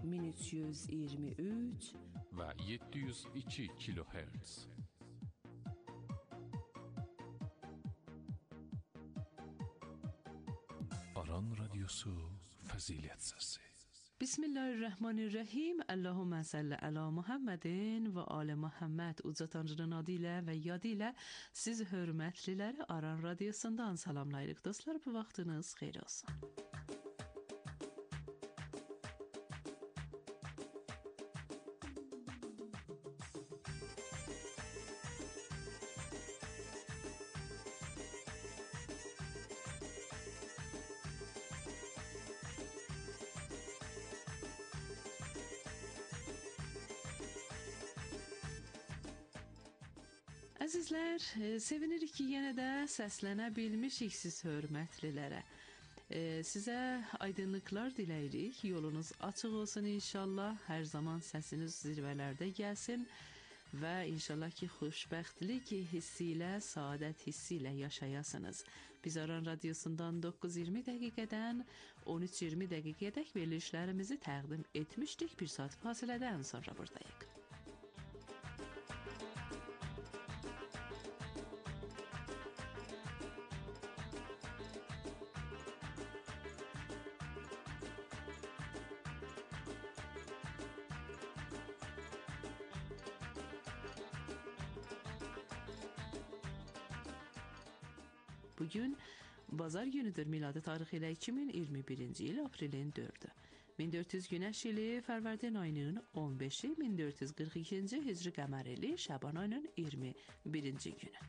1323 و 702 kilohertz. Aran Radyosu Fazilet Sesi. Bismillahirrahmanirrahim. Allahumma salli ala Muhammedin və ali Muhammed. Uca Tanrının adı ilə və yadı ilə siz hörmətliləri Aran Radyosundan salamlayırıq. Dostlar, bu vaxtınız xeyir olsun. Əzizlər, sevinirik ki, yenə də səslənə bilmişik siz hörmətlilərə. Sizə aydınlıqlar diləyirik, yolunuz açıq olsun inşallah, hər zaman səsiniz zirvələrdə gəlsin və inşallah ki, xoşbəxtlik hissi ilə, saadət hissi ilə yaşayasınız. Biz Aran Radyosundan 9:20 dəqiqədən 13:20 dəqiqədək verilişlərimizi təqdim etmişdik, bir saat fasilədən sonra buradayıq. Bugün bazar günüdür, miladi tarixi ilə 2021-ci il aprelin 4-ü. 1400 günəş ili fərvərdin ayının 15-i, 1442-ci hicri qəmər ili şaban ayının 21-ci günü.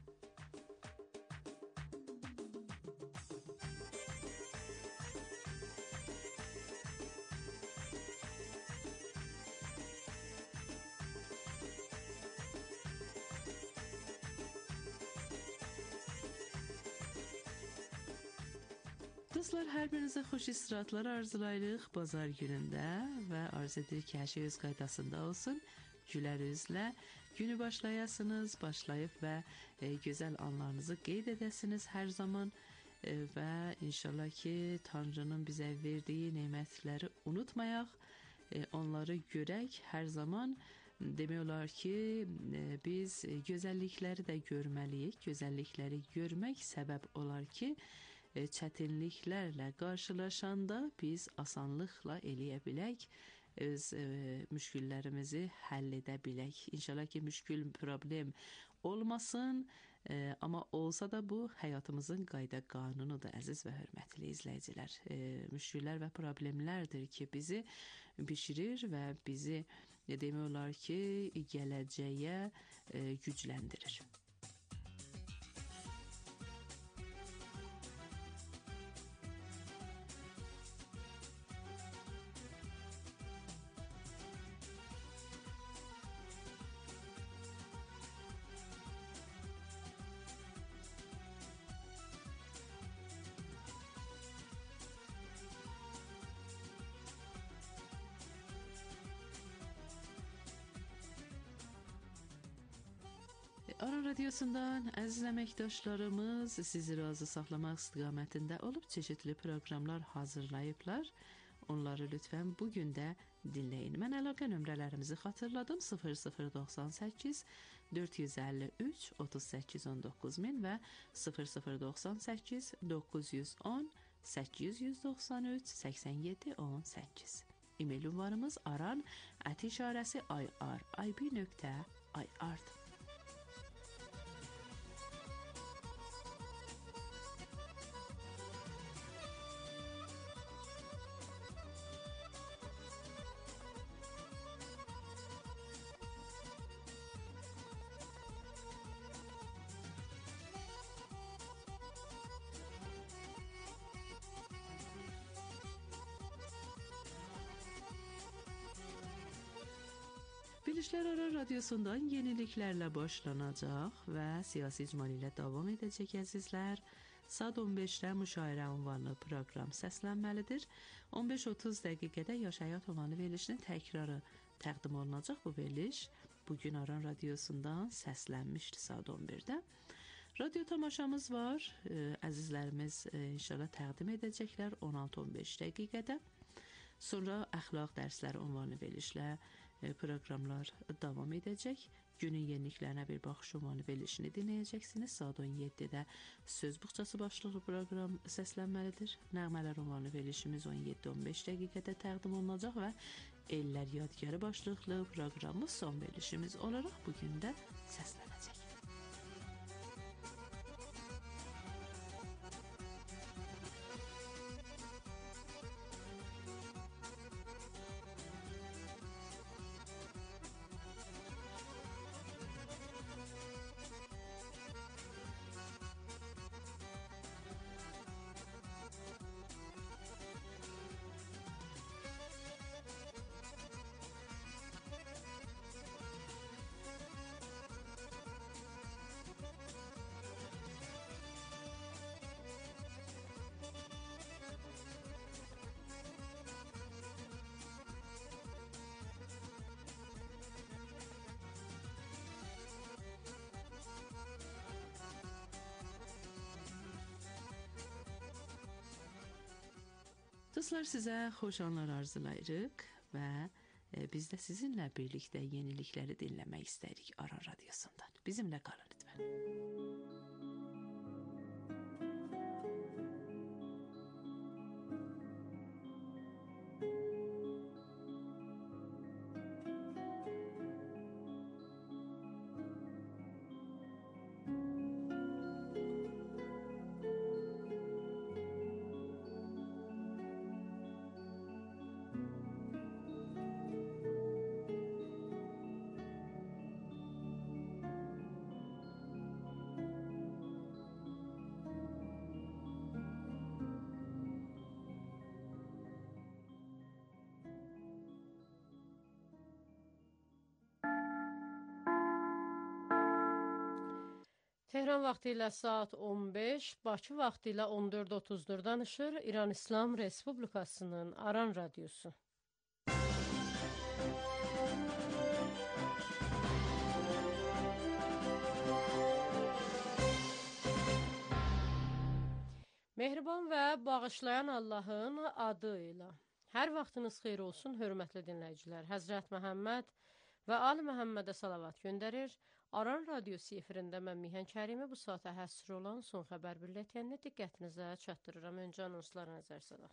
Dostlar, hər birinizə xoş istirahətlər arzulayırıq bazar günündə və arzu edirik ki, hər şey öz qaydasında olsun. Gülər üzlə günü başlayasınız, başlayıb və gözəl anlarınızı qeyd edəsiniz hər zaman və inşallah ki, Tanrının bizə verdiyi nemətləri unutmayaq, onları görək hər zaman. Demək olar ki, biz gözəllikləri də görməliyik. Gözəllikləri görmək səbəb olar ki, çətinliklərlə qarşılaşanda biz asanlıqla eləyə bilək, öz müşküllərimizi həll edə bilək. İnşallah ki, müşkül problem olmasın, amma olsa da bu həyatımızın qayda qanunudur, əziz və hörmətli izləyicilər. Müşküllər və problemlərdir ki, bizi bişirir və bizi demək olar ki, gələcəyə gücləndirir. Aran Radyosundan əziz əməkdaşlarımız sizi razı saxlamaq istiqamətində olub çeşitli proqramlar hazırlayıblar. Onları lütfən bugün də dinləyin. Mən əlaqə nömrələrimizi xatırladım. 0098 453 3819 min və 0098 910 893 87 18. E-mail ünvanımız aran@ir.ib.ir. Verilişlər Aran Radyosundan yeniliklərlə başlanacaq və siyasi icmal ilə davam edəcək əzizlər. Saat 15-də müşairə ünvanlı proqram səslənməlidir. 15-30 dəqiqədə Yaş Həyat ünvanlı verilişinin təkrarı təqdim olunacaq. Bu veriliş bugün Aran Radyosundan səslənmişdi saat 11-də. Radyo tamaşamız var. Əzizlərimiz inşallah təqdim edəcəklər 16-15 dəqiqədə. Sonra əxlaq dərsləri ünvanı verilişlə proqramlar davam edəcək. Günün yeniliklərinə bir baxış ünvanı verilişini dinləyəcəksiniz. Saat 17-də Söz Buxçası başlıqlı proqram səslənməlidir. Nəğmələr ünvanı verilişimiz 17-15 dəqiqədə təqdim olunacaq və Ellər Yadgarı başlıqlı proqramı son verilişimiz olaraq bugün də səslənəcək. Dostlar, sizə xoş anlar arzulayırıq və biz də sizinlə birlikdə yenilikləri dinləmək istəyirik Aran Radiosundan. Bizimlə qalın lütfən. Tehran vaxtı ilə saat 15, Bakı vaxtı ilə 14:30-dur danışır İran İslam Respublikasının Aran Radiosu. Mehriban və bağışlayan Allahın adı ilə. Hər vaxtınız xeyir olsun, hörmətli dinləyicilər. Həzrət Məhəmməd və Ali Məhəmmədə salavat göndərir. Aran Radiosu efirində mən Mihan Kərimi bu saata həsr olan son xəbər bülletenini diqqətinizə çatdırıram. Öncə anonslara nəzər salaq.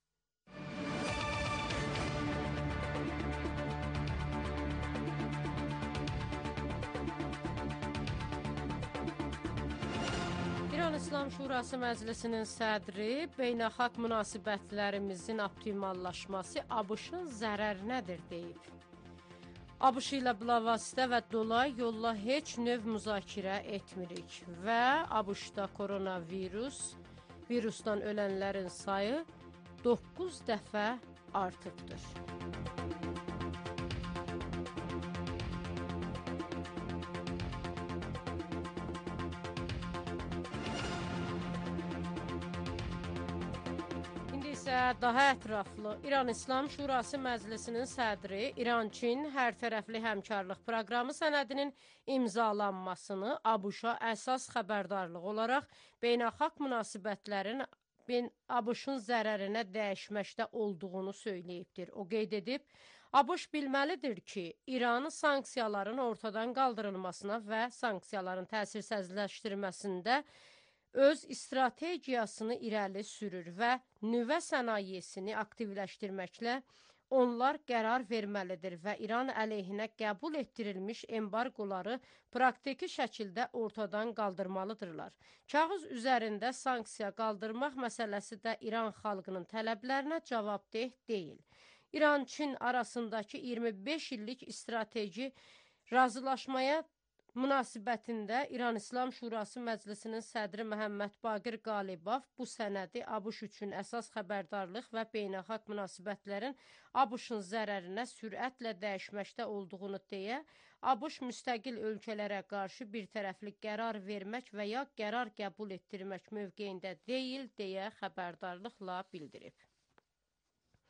İran İslam Şurası Məclisinin sədri beynəlxalq münasibətlərimizin optimallaşması ABŞ-ın zərərinədir deyib. ABŞ ilə bilavasitə və dolay yolla heç növ müzakirə etmirik və ABŞ-da virusdan ölənlərin sayı 9 dəfə artıbdır. Daha ətraflı İran İslam Şurası Məclisinin sədri İran-Çin hərtərəfli həmkarlıq proqramı sənədinin imzalanmasını ABŞ-a əsas xəbərdarlıq olaraq beynəlxalq münasibətlərin ABŞ-ın zərərinə dəyişməkdə olduğunu söyləyibdir. O qeyd edib, ABŞ bilməlidir ki, İranı sanksiyaların ortadan qaldırılmasına və sanksiyaların təsirsizləşdirilməsində öz strategiyasını irəli sürür və nüvə sənayesini aktivləşdirməklə onlar qərar verməlidir və İran əleyhinə qəbul etdirilmiş embargoları praktiki şəkildə ortadan qaldırmalıdırlar. Kağız üzərində sanksiya qaldırmaq məsələsi də İran xalqının tələblərinə cavabdeh deyil. İran-Çin arasındakı 25 illik strateji razılaşmaya münasibətində İran İslam Şurası Məclisinin sədri Məhəmməd Baqir Qalibov bu sənədi ABŞ üçün əsas xəbərdarlıq və beynəlxalq münasibətlərin ABŞ-ın zərərinə sürətlə dəyişməkdə olduğunu deyə, ABŞ müstəqil ölkələrə qarşı birtərəfli qərar vermək və ya qərar qəbul etdirmək mövqeyində deyil deyə xəbərdarlıqla bildirib.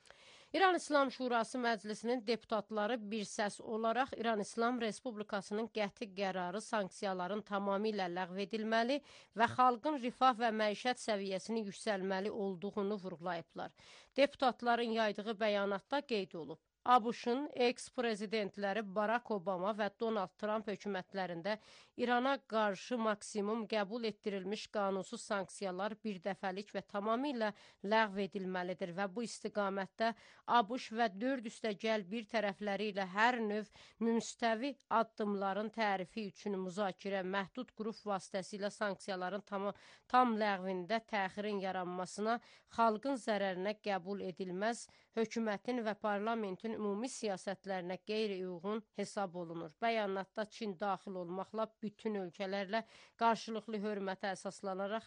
İran İslam Şurası Məclisinin deputatları bir səs olaraq İran İslam Respublikasının qəti qərarı sanksiyaların tamamilə ləğv edilməli və xalqın rifah və məişət səviyyəsini yüksəlməli olduğunu vurğulayıblar. Deputatların yaydığı bəyanatda qeyd olub. ABŞ-ın eks-prezidentləri Barack Obama və Donald Trump hökumətlərində İrana qarşı maksimum qəbul etdirilmiş qanunsuz sanksiyalar birdəfəlik və tamamilə ləğv edilməlidir və bu istiqamətdə ABŞ və 4+1 tərəfləri ilə hər növ müstəvi addımların tərifi üçün müzakirə məhdud qrup vasitəsilə sanksiyaların tam ləğvində təxirin yaranmasına, xalqın zərərinə qəbul edilməz, hökumətin və parlamentin ümumi siyasətlərinə qeyri-uyğun hesab olunur. Bəyanatda Çin daxil olmaqla bütün ölkələrlə qarşılıqlı hörmətə əsaslanaraq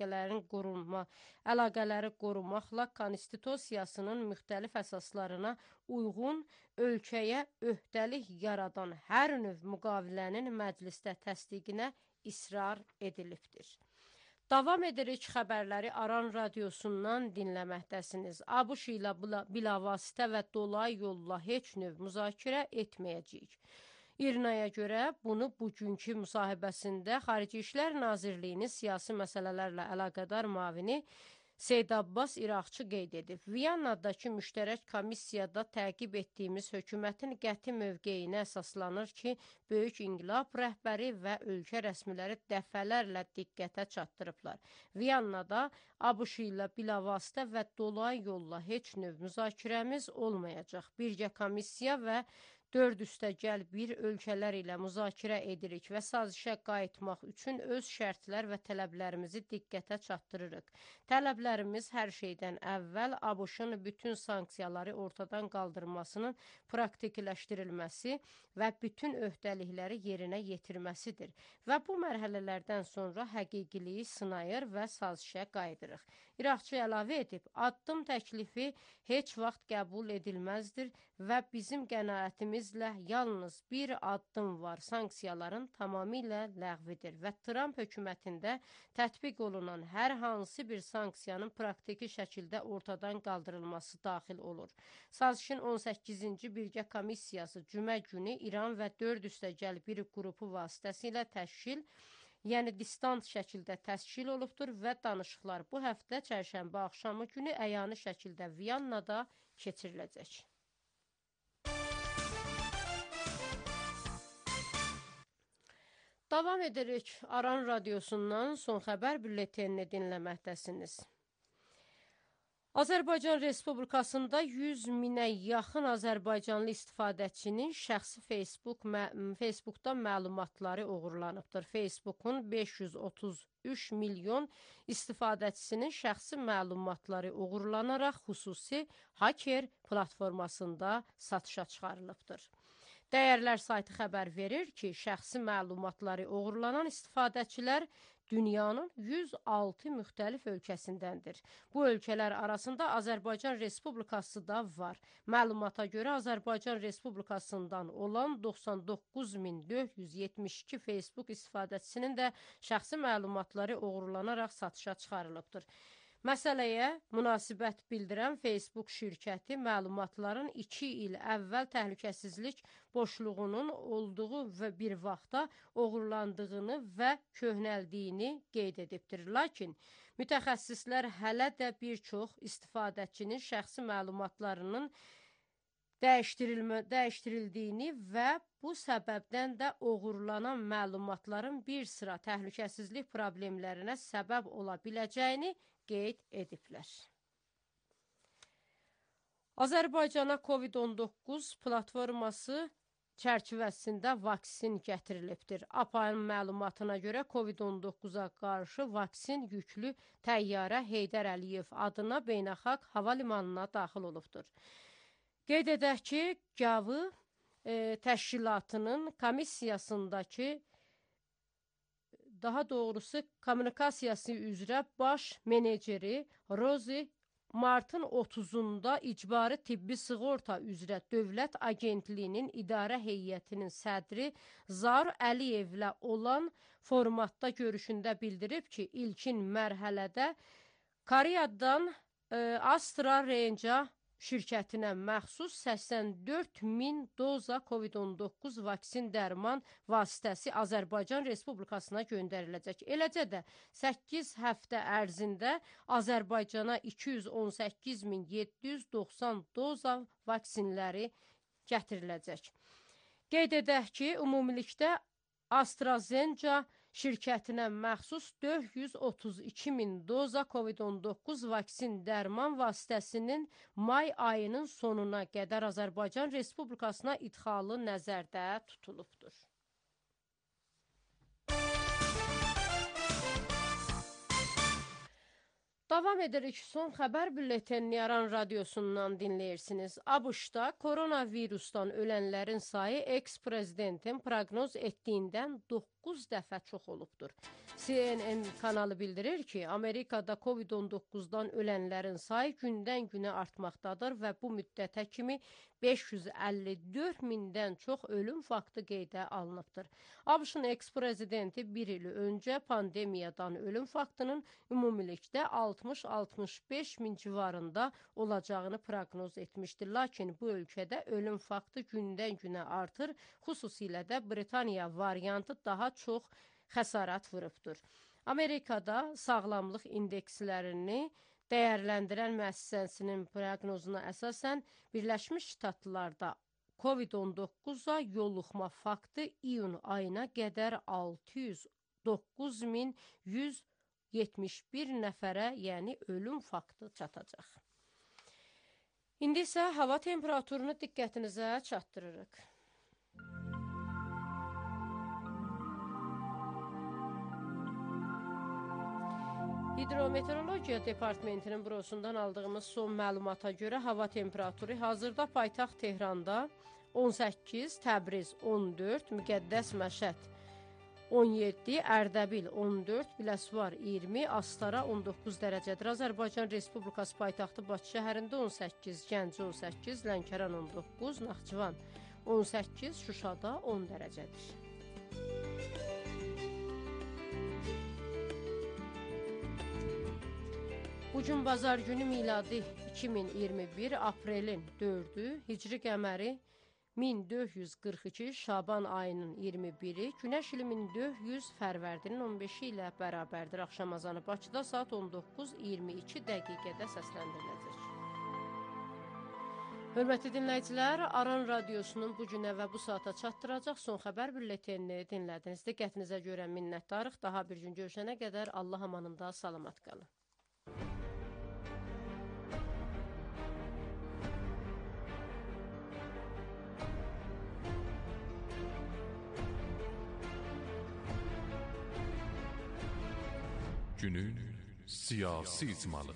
əlaqələri qorumaqla konstitusiyasının müxtəlif əsaslarına uyğun ölkəyə öhdəlik yaradan hər növ müqavilənin məclisdə təsdiqinə israr edilibdir. Davam edirik xəbərləri Aran radiosundan dinləməkdəsiniz. ABŞ ilə bilavasitə və dolay yolla heç növ müzakirə etməyəcəyik. İRNA-ya görə bunu bugünkü müsahibəsində Xarici İşlər Nazirliyinin siyasi məsələlərlə əlaqədar müavini Seyid Abbas İraqçı qeyd edib. Viyannadakı müştərək komissiyada təqib etdiyimiz hökumətin qəti mövqeyinə əsaslanır ki, Böyük İnqilab rəhbəri və ölkə rəsmiləri dəfələrlə diqqətə çatdırıblar. Viyannada ABŞ ilə bilavasitə və dolay yolla heç növ müzakirəmiz olmayacaq. Birgə komissiya və 4+1 ölkələr ilə müzakirə edirik və sazişə qayıtmaq üçün öz şərtlər və tələblərimizi diqqətə çatdırırıq. Tələblərimiz hər şeydən əvvəl ABŞ-ın bütün sanksiyaları ortadan qaldırmasının praktikləşdirilməsi və bütün öhdəlikləri yerinə yetirməsidir və bu mərhələlərdən sonra həqiqiliyi sınayır və sazişə qayıdırıq. İraqçı əlavə edib, addım təklifi heç vaxt qəbul edilməzdir və bizim qənaətimizlə yalnız bir addım var, sanksiyaların tamamilə ləğvidir və Trump hökumətində tətbiq olunan hər hansı bir sanksiyanın praktiki şəkildə ortadan qaldırılması daxil olur. Sazişin 18-ci birgə komissiyası cümə günü İran və 4+1 qrupu vasitəsilə təşkil, yəni distant şəkildə təşkil olubdur və danışıqlar bu həftə çərşənbə axşamı günü əyani şəkildə Viyannada keçiriləcək. Davam edirik. Aran radiosundan son xəbər bülletenini dinləməkdəsiniz. Azərbaycan Respublikasında 100 minə yaxın azərbaycanlı istifadəçinin şəxsi Facebookda məlumatları uğurlanıbdır. Facebookun 533 milyon istifadəçisinin şəxsi məlumatları uğurlanaraq xüsusi hacker platformasında satışa çıxarılıbdır. Dəyərlər saytı xəbər verir ki, şəxsi məlumatları uğurlanan istifadəçilər dünyanın 106 müxtəlif ölkəsindəndir. Bu ölkələr arasında Azərbaycan Respublikası da var. Məlumata görə Azərbaycan Respublikasından olan 99.472 Facebook istifadəçisinin də şəxsi məlumatları uğurlanaraq satışa çıxarılıbdır. Məsələyə münasibət bildirən Facebook şirkəti məlumatların 2 il əvvəl təhlükəsizlik boşluğunun olduğu və bir vaxtda uğurlandığını və köhnəldiyini qeyd edibdir. Lakin mütəxəssislər hələ də bir çox istifadəçinin şəxsi məlumatlarının dəyişdirildiyini və bu səbəbdən də uğurlanan məlumatların bir sıra təhlükəsizlik problemlərinə səbəb ola biləcəyini qeyd ediblər. Azərbaycana COVID-19 platforması çərçivəsində vaksin gətirilibdir. APA'nın məlumatına görə COVID-19-a qarşı vaksin yüklü təyyarə Heydər Əliyev adına beynəlxalq hava limanına daxil olubdur. Qeyd edək ki, GAVI təşkilatının komissiyasındakı, daha doğrusu kommunikasiyası üzrə baş meneceri Rozi martın 30-da icbari tibbi sığorta üzrə Dövlət Agentliyinin idarə heyətinin sədri Zaur Əliyevlə olan formatda görüşündə bildirib ki, ilkin mərhələdə Koreyadan Astra Range şirkətinə məxsus 84.000 doza COVID-19 vaksin dərman vasitəsi Azərbaycan Respublikasına göndəriləcək. Eləcə də 8 həftə ərzində Azərbaycana 218.790 doza vaksinləri gətiriləcək. Qeyd edək ki, ümumilikdə AstraZeneca şirkətinə məxsus 432.000 doza COVID-19 vaksin dərman vasitəsinin may ayının sonuna qədər Azərbaycan Respublikasına idxalı nəzərdə tutulubdur. Davam edirik. Son xəbər bülletenini İran radiosundan dinləyirsiniz. ABŞ-da koronavirusdan ölənlərin sayı eks-prezidentin proqnoz etdiyindən 9 dəfə çox olubdur. CNN kanalı bildirir ki, Amerikada COVID-19-dan ölənlərin sayı gündən-günə artmaqdadır və bu müddətə kimi 554.000-dən çox ölüm faktı qeydə alınıbdır. ABŞ-ın eks-prezidenti bir il öncə pandemiyadan ölüm faktının ümumilikdə 60-65 min civarında olacağını proqnoz etmişdir. Lakin bu ölkədə ölüm faktı gündən-günə artır, xüsusilə də Britaniya variantı daha çox xəsarət vurubdur. Amerikada sağlamlıq indekslərini dəyərləndirən müəssisəsinin proqnozuna əsasən Birləşmiş Ştatlarda COVID-19-a yoluxma faktı iyun ayına qədər 609.171 nəfərə, yəni ölüm faktı çatacaq. İndi isə hava temperaturunu diqqətinizə çatdırırıq. Hidrometeorologiya Departamentinin bürosundan aldığımız son məlumata görə hava temperaturu hazırda paytaxt Tehranda 18, Təbriz 14, Müqəddəs Məşəd 17, Ərdəbil 14, Biləsuvar 20, Astara 19 dərəcədir. Azərbaycan Respublikası paytaxtı Bakı şəhərində 18, Gəncə 18, Lənkəran 19, Naxçıvan 18, Şuşada 10 dərəcədir. Bugün bazar günü miladi 2021 aprelin 4-ü, hicri qəməri 1442, Şaban ayının 21-i, Günəş ili 1400 Fərvərdinin 15-i ilə bərabərdir. Axşam azanı Bakıda saat 19:22 dəqiqədə səsləndiriləcək. Hörmətli dinləyicilər, Aran Radiosunun bu günə və bu saata çatdıracaq son xəbər bülletenini dinlədiniz. Diqqətinizə görə minnətdarıq. Daha bir gün görüşənə qədər Allah amanında salamat qalın. Günün siyasi icmalı.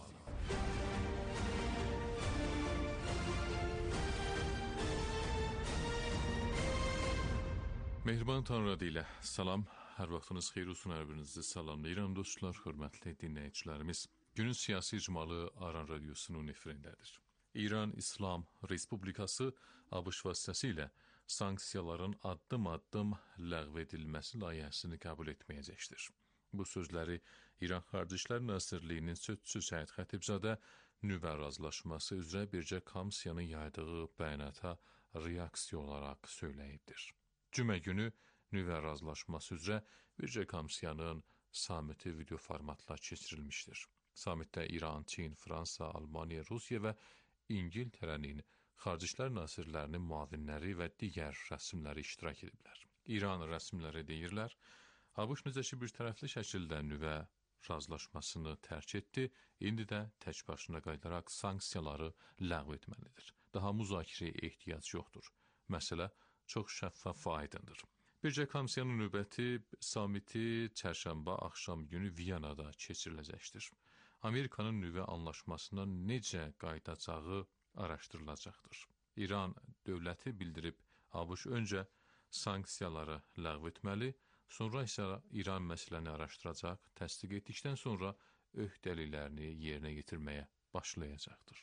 Mehriban Tanrı ilə salam, hər vaxtınız xeyir olsun, hər birinizi salamlayıram dostlar, hörmətli dinləyicilərimiz. Günün siyasi icmalı Aran Radiosunun efirindədir. İran İslam Respublikası ABŞ vasitəsilə sanksiyaların addım-addım ləğv edilməsi layihəsini qəbul etməyəcəkdir. Bu sözləri İran Xarici İşlər Nazirliyinin sözçüsü Səid Xətibzadə nüvə razılaşması üzrə bircə komissiyanın yaydığı bəyanata reaksiya olaraq söyləyibdir. Cümə günü nüvə razılaşması üzrə bircə komissiyanın samiti video formatla keçirilmişdir. Samitdə İran, Çin, Fransa, Almaniya, Rusiya və İngiltərənin Xarici İşlər Nazirlərinin müavinləri və digər rəsmləri iştirak ediblər. İran rəsmləri deyirlər, ABŞ necə ki bir tərəfli şəkildə nüvə razılaşmasını tərk etdi, indi də tək başına qayıdaraq sanksiyaları ləğv etməlidir. Daha müzakirəyə ehtiyac yoxdur. Məsələ çox şəffaf və aydındır. Bircə komissiyanın növbəti samiti çərşənbə axşam günü Viyanada keçiriləcəkdir. Amerikanın nüvə anlaşmasına necə qayıdacağı araşdırılacaqdır. İran dövləti bildirib, ABŞ öncə sanksiyaları ləğv etməli, sonra isə İran məsələni araşdıracaq, təsdiq etdikdən sonra öhdəliklərini yerinə yetirməyə başlayacaqdır.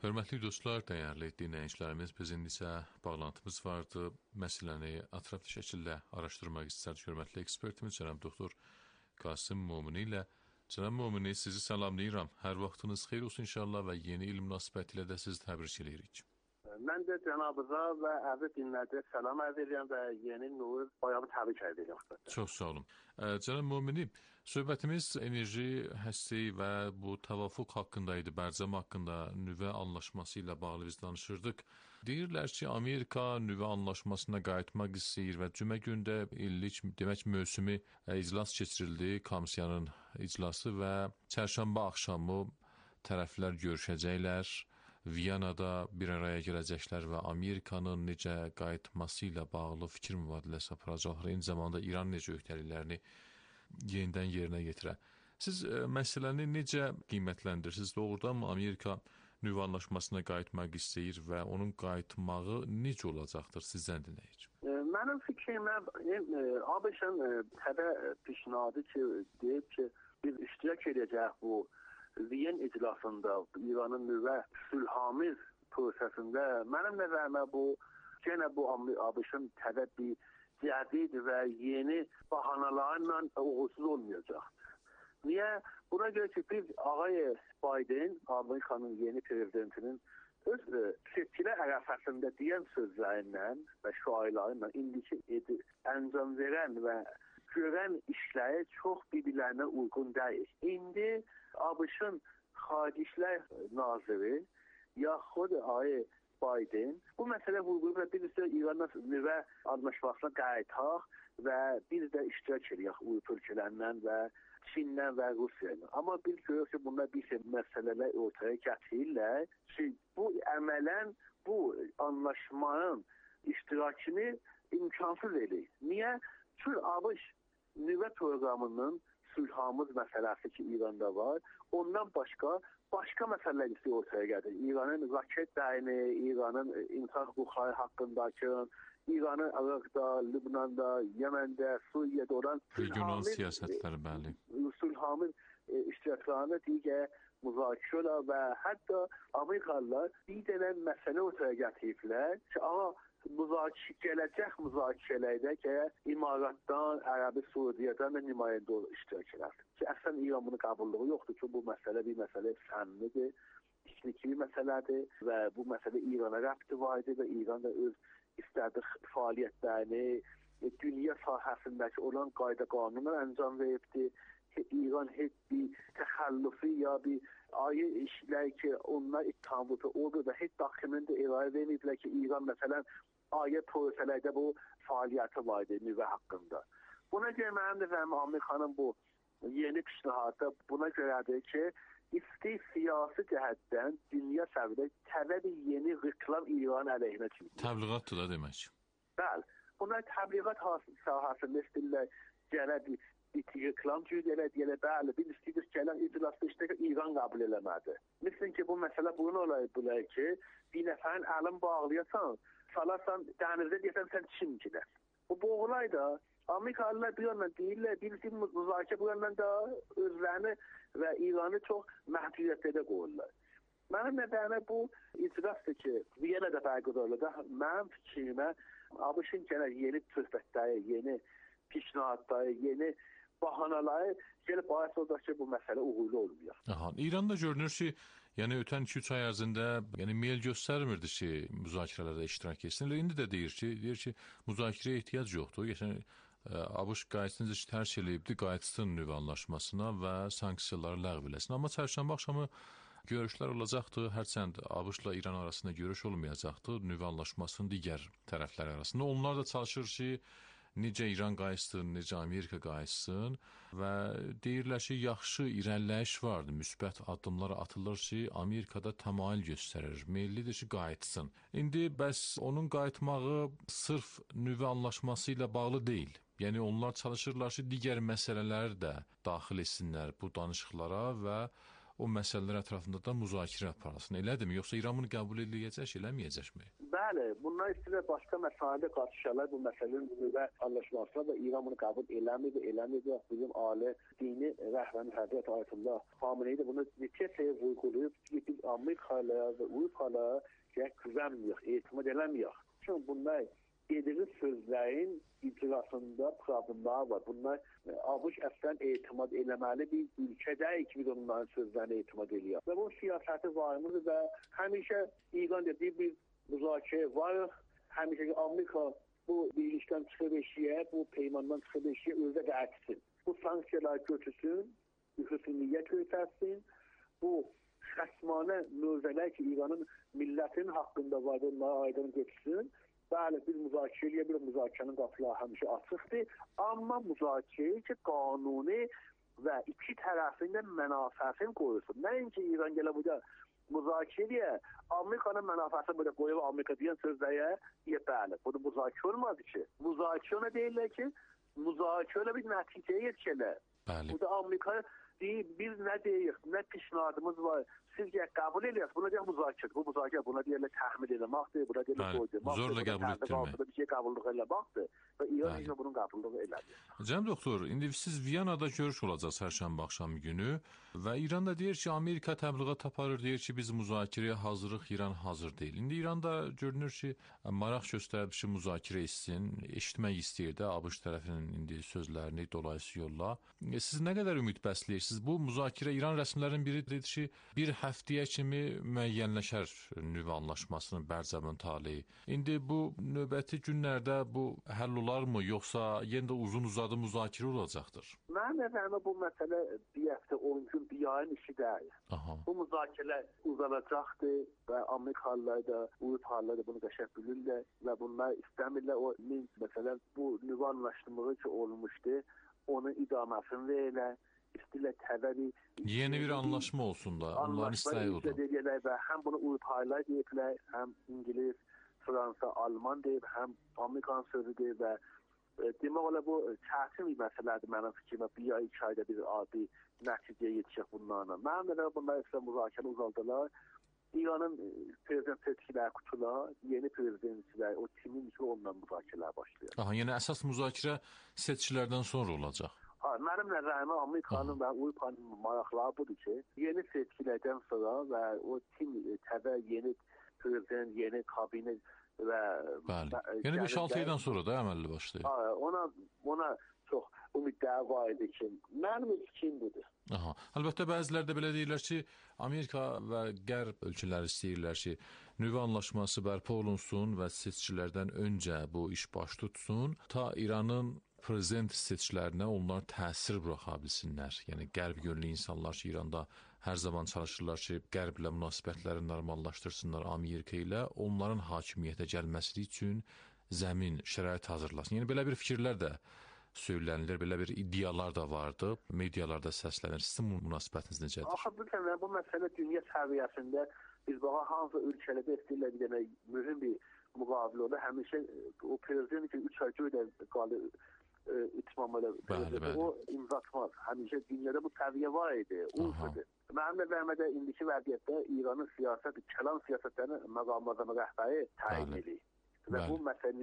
Hörmətli dostlar, dəyərli dinləyicilərimiz, biz indi isə bağlantımız vardı. Məsələni ətraflı şəkildə araşdırmaq istəyir hörmətli ekspertimiz cənab doktor Qasım Momini ilə. Cənab Momini, sizi salamlayıram. Hər vaxtınız xeyir olsun inşallah və yeni il münasibətilə də sizi təbrik edirik. Mən də cənabıza və əziz dinləyicilərə salam ərz edirəm və yeni il bayramı təbrik edirəm. Çox sağ olun. Cənab Momini, söhbətimiz enerji, həssi və bu təvafuq haqqında idi, bərcəm haqqında, nüvə anlaşması ilə bağlı biz danışırdıq. Deyirlər ki, Amerika nüvə anlaşmasına qayıtmaq istəyir və cümə gündə illik demək mövsümü iclas keçirildi, komissiyanın iclası və çərşənbə axşamı tərəflər görüşəcəklər. Viyanada bir araya gələcəklər və Amerikanın necə qayıtması ilə bağlı fikir mübadiləsi aparacaqlar. Eyni zamanda İran necə öhdəliklərini yenidən yerinə yetirə. Siz məsələni necə qiymətləndirirsiniz? Doğrudanmı Amerika nüvə anlaşmasına qayıtmaq istəyir və onun qayıtmağı necə olacaqdır? Sizdən dinləyək. Mənim fikrimlə ABŞ-ın təbə pişnadı ki, deyib ki, biz iştirak edəcək bu Viyen iclasında İranın nüvə sülhamiz prosesində mənim nəzərimə bu yenə bu ABŞ-ın təbə bir cədid və yeni bahanalarla uğursuz olmayacaqdır. Niyə? Buna görə ki, biz ağay Biden, Amerikanın yeni prezidentinin öz seçkilər ərəfəsində deyən sözlərindən və şüarlarıyla indiki əncam verən və görən işləri çox bir-birlərinə uyğun deyil. İndi ABŞ-ın Xarici İşlər Naziri yaxud ağay Biden bu məsələ vurğulayıb və biz isə İranla nüvə anlaşmasına qayıtaq və biz də iştirak edək Avropa ölkələrindən və Çindən və Rusiyadan. Amma biz görürük ki, bunlar bir məsələlər ortaya gətirirlər ki, bu əmələn bu anlaşmanın iştirakını imkansız edir. Niyə? Çünki ABŞ nüvə proqramının sülhamiz məsələsi ki, İranda var, ondan başqa məsələlər isə ortaya gəlir. İranın raket dəyini, İranın insan hüquqları haqqındakı, İranın Irakda, Lübnanda, Yeməndə, Suriyada olan regional siyasətləri, bəli. Sülhamiz iştiraklarında digər müzakirələr və hətta Amerikalılar bir dənə məsələ ortaya gətiriblər ki, gələcək müzakirələrdə ki, İmaratdan, Ərəbi Suudiyyədən də nümayəndə iştirak edər. Ki, əslən İran bunu qəbulluğu yoxdur ki, bu məsələ bir məsələ fənnidir, texniki bir məsələdir və bu məsələ İrana rəbti var idi və İran da öz istədiyi fəaliyyətlərini dünya sahəsindəki olan qayda qanunlar əncam veribdi. İran heç bir təxəllüfi ya bir ayrı işlər ki, onlar ittihamı oldu və heç dokumentdə irayə verməyiblər ki, İran məsələn ayrı proselərdə bu fəaliyyəti var idi nüvə haqqında. Buna görə mənim nəzərimə Amerikanın bu yeni pişnahadı buna görədir ki, istəyir siyasi cəhətdən dünya səviyyədə təvə bir yeni reklam İran əleyhinə çəkir. Təbliğatdır da demək. Bəli. Bunlar təbliğat sahəsində istəyirlər gələ bir reklam cüzələ deyə bəli, biz istəyirik gələn iclasda iştirak İran qəbul eləmədi. Məsələn ki, bu məsələ bunun olayı ki, bir nəfərin əlin bağlayasan, salarsan dənizdə deyəsən sən Çinkidə. Bu olayda Amerikalılar bir yandan deyirlər, birisi müzakirə bu yandan da özlərini və İranı çox məhdudiyyətlərdə qoyurlar. Mənim nəzərimə bu iclasdır ki, Viyanada bəqədə oldu. Mənim fikrimə ABŞ-ın gələn yeni söhbətləri, yeni pişnahatları, yeni bahanaları gəlib bahis olacaq ki, bu məsələ uğurlu olmuyor. İranda görünür ki, yəni ötən 2-3 ay ərzində meyil göstərmirdi ki, müzakirələrdə iştirak etsinlər. İndi də deyir ki, müzakirəyə ehtiyac yoxdur. Geçən ABŞ qayıtsınca tərk eləyibdi, qayıtsın nüvə anlaşmasına və sanksiyaları ləğv eləsin. Amma çərşənbə axşamı görüşlər olacaqdır. Hərçənd ABŞ-la İran arasında görüş olmayacaqdır. Nüvə anlaşmasının digər tərəfləri arasında. Onlar da çalışır ki, necə İran qayıtsın, necə Amerika qayıtsın və deyirlər ki, yaxşı irəliləyiş vardır, müsbət addımlar atılır ki, Amerikada təmayül göstərir, meyillidir ki, qayıtsın. İndi bəs onun qayıtmağı sırf nüvə anlaşması ilə bağlı deyil. Yəni onlar çalışırlar ki, digər məsələləri də daxil etsinlər bu danışıqlara və o məsələlər ətrafında da müzakirə aparılsın. Elədirmi? Yoxsa İran bunu qəbul edəcək, eləməyəcəkmi? Bəli, bunlar istəyir başqa məsələlərdə qarşılaşırlar bu məsələnin nüvə anlaşmasına və İran bunu qəbul eləmir. Bizim ali dini rəhbəri Həzrət Ayətullah Xameneyi də bunu neçə vurğulayıb ki, biz Amerikayla və Avropayla güvənmirik, etimad eləmirik. Çünki bunlar dediği sözlərin icrasında problemler var. Bunlar ABŞ əslən etimad eləməli bir ülkə deyil ki, biz onların sözlərinə etimad edirik. Və bu siyasəti varımız və həmişə İran dediği bir müzakirə var. Həmişə ki, Amerika bu birlikdən çıxıb eşiyə, bu peymandan çıxıb eşiyə özə qəətsin. Bu sanksiyalar götürsün, hüsniyyət göstərsin. Bu xəsmanə mövzələr ki, İranın millətin haqqında var, onları aydın götürsün. Bəli, biz müzakirəyə bir müzakirənin qapıları həmişə açıqdır. Amma müzakirə ki, qanuni və iki tərəfin də mənafəsini qoyulsun. Nəinki İran gələ burada müzakirəyə Amerikanın mənafəsini burada qoyub Amerika deyən sözləyə bəli. Bu da müzakirə olmadı ki. Müzakirə nə deyirlər ki, müzakirə bir nəticəyə yetişələr. Bu da Amerika deyir, biz nə deyirik, nə pişnadımız var. Sizcə qəbul edirsiniz. Buna deyək müzakirə. Bu müzakirə buna deyirlər təhmil eləməkdir, buna deyirlər qoymaq. Zorla qəbul etdirmək. Bir şey qəbullıq eləməkdir və İran isə bunun qəbullüğü elədir. Cənab doktor, indi siz Viyanada görüş olacaq Sərşənbə axşamı günü və İran da deyir ki, Amerika təbliğat aparır, deyir ki, biz müzakirəyə hazırıq, İran hazır deyil. İndi İranda görünür ki, maraq göstərib ki, müzakirə etsin, eşitmək istəyir də ABŞ tərəfinin indi sözlərini dolayısı yolla. Siz nə qədər ümid bəsləyirsiniz? Bu müzakirə İran rəsmilərinin biri dedi ki, bir həftəyə kimi müəyyənləşər nüvə anlaşmasının bərcəmin taleyi. İndi bu növbəti günlərdə bu həll olarmı, yoxsa yenə də uzun-uzadı müzakirə olacaqdır? Mənim nəzərimdə bu məsələ bir həftə, 10 gün, bir ayın işi deyil. Bu müzakirə uzanacaqdır və Amerikalılar da, Avropalılar da bunu qəşəng bilirlər və bunlar istəmirlər. O məsələn, bu nüvə anlaşması ki olmuşdu, onun idaməsini verirlər. İstəyirlər təvəli yeni bir anlaşma olsun da, onların istəyi odur. Və həm bunu Avropalılar deyiblər, həm İngiliz, Fransa, Alman deyib, həm Amerikan sözü deyib və demək olar bu çətin bir məsələdir mənim fikrimə. Bir ay, 2 ayda bir adi nəticəyə yetişək bunlarla. Mənim də bunlar isə müzakirə uzaldılar. İranın prezident seçkiləri qutular, yeni prezidentçilər, o timin ki onunla müzakirələr başlayır. Yəni əsas müzakirə seçkilərdən sonra olacaq. Mənim nəzərimə Amerikanın və Avropanın maraqları budur ki, yeni seçkilərdən sonra və o tim təvə yeni prezident, yeni kabinet və yəni 5-6 aydan sonra da əməlli başlayır. Ona çox ümidlər var idi ki, mənim fikrim budur. Əlbəttə bəziləri də belə deyirlər ki, Amerika və Qərb ölkələri istəyirlər ki, nüvə anlaşması bərpa olunsun və seçkilərdən öncə bu iş baş tutsun, ta İranın prezident seçkilərinə onlar təsir buraxa bilsinlər. Yəni qərb yönlü insanlar ki, İranda hər zaman çalışırlar ki, qərblə münasibətləri normallaşdırsınlar Amerika ilə, onların hakimiyyətə gəlməsi üçün zəmin, şərait hazırlasın. Yəni belə bir fikirlər də söylənilir, belə bir iddialar da vardı, medialarda səslənir. Sizin münasibətiniz necədir? Axı bu məsələ dünya səviyyəsində biz baxa hansı ölkələrdə istəyirlər bir dənə mühüm bir müqavilə olur. Həmişə o prezident ki 3 ay görə qalır itmamalı. O imzatmaz. Həmişə dünyada bu səviyyə var idi. Mənim nəzərimdə indiki vəziyyətdə İranın siyasəti, kəlam siyasətlərini məqamlardan rəhbəri təyin edir. Və bu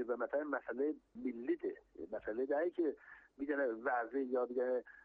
məsələ millidir. Məsələ deyil ki, bir dənə vəzi ya bir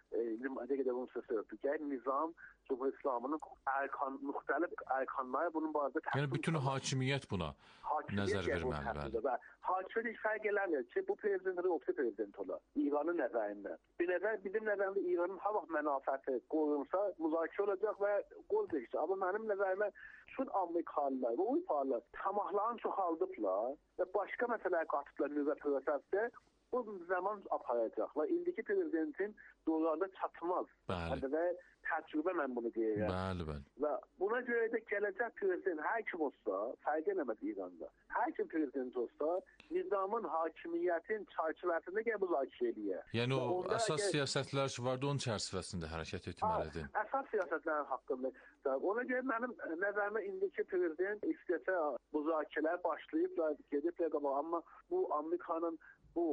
dənə nizam Cumhur İslamının müxtəlif ərkanları bunun barədə yəni bütün hakimiyyət buna nəzər verməlidir. Və hakimiyyət heç fərq eləmir ki, bu prezidentdir, o prezident olar. İranın nəzərində. Bizim nəzərimdə İranın hər vaxt mənafəti qorunsa, müzakirə olacaq və qol çəkəcək. Amma mənim nəzərimdə bütün Amerikalılar və Avropalılar tamahlarını çoxaldıblar və başqa məsələlər qatıblar nüvə prosesdə. Bu zaman aparacaqlar. İndiki prezidentin doğrularda çatmaz. Və təcrübə mən bunu deyirəm. Və buna görə də gələcək prezident hər kim olsa, fərq eləməz İranda. Hər kim prezident olsa, nizamın, hakimiyyətin çərçivəsində gəl müzakirə eləyir. Yəni o əsas siyasətlər vardı, onun çərçivəsində hərəkət etməlidir. Əsas siyasətlərin haqqında. Ona görə mənim nəzərimdə indiki prezident istəsə müzakirələr başlayıblar, gediblər qabağa. Amma bu Amerikanın bu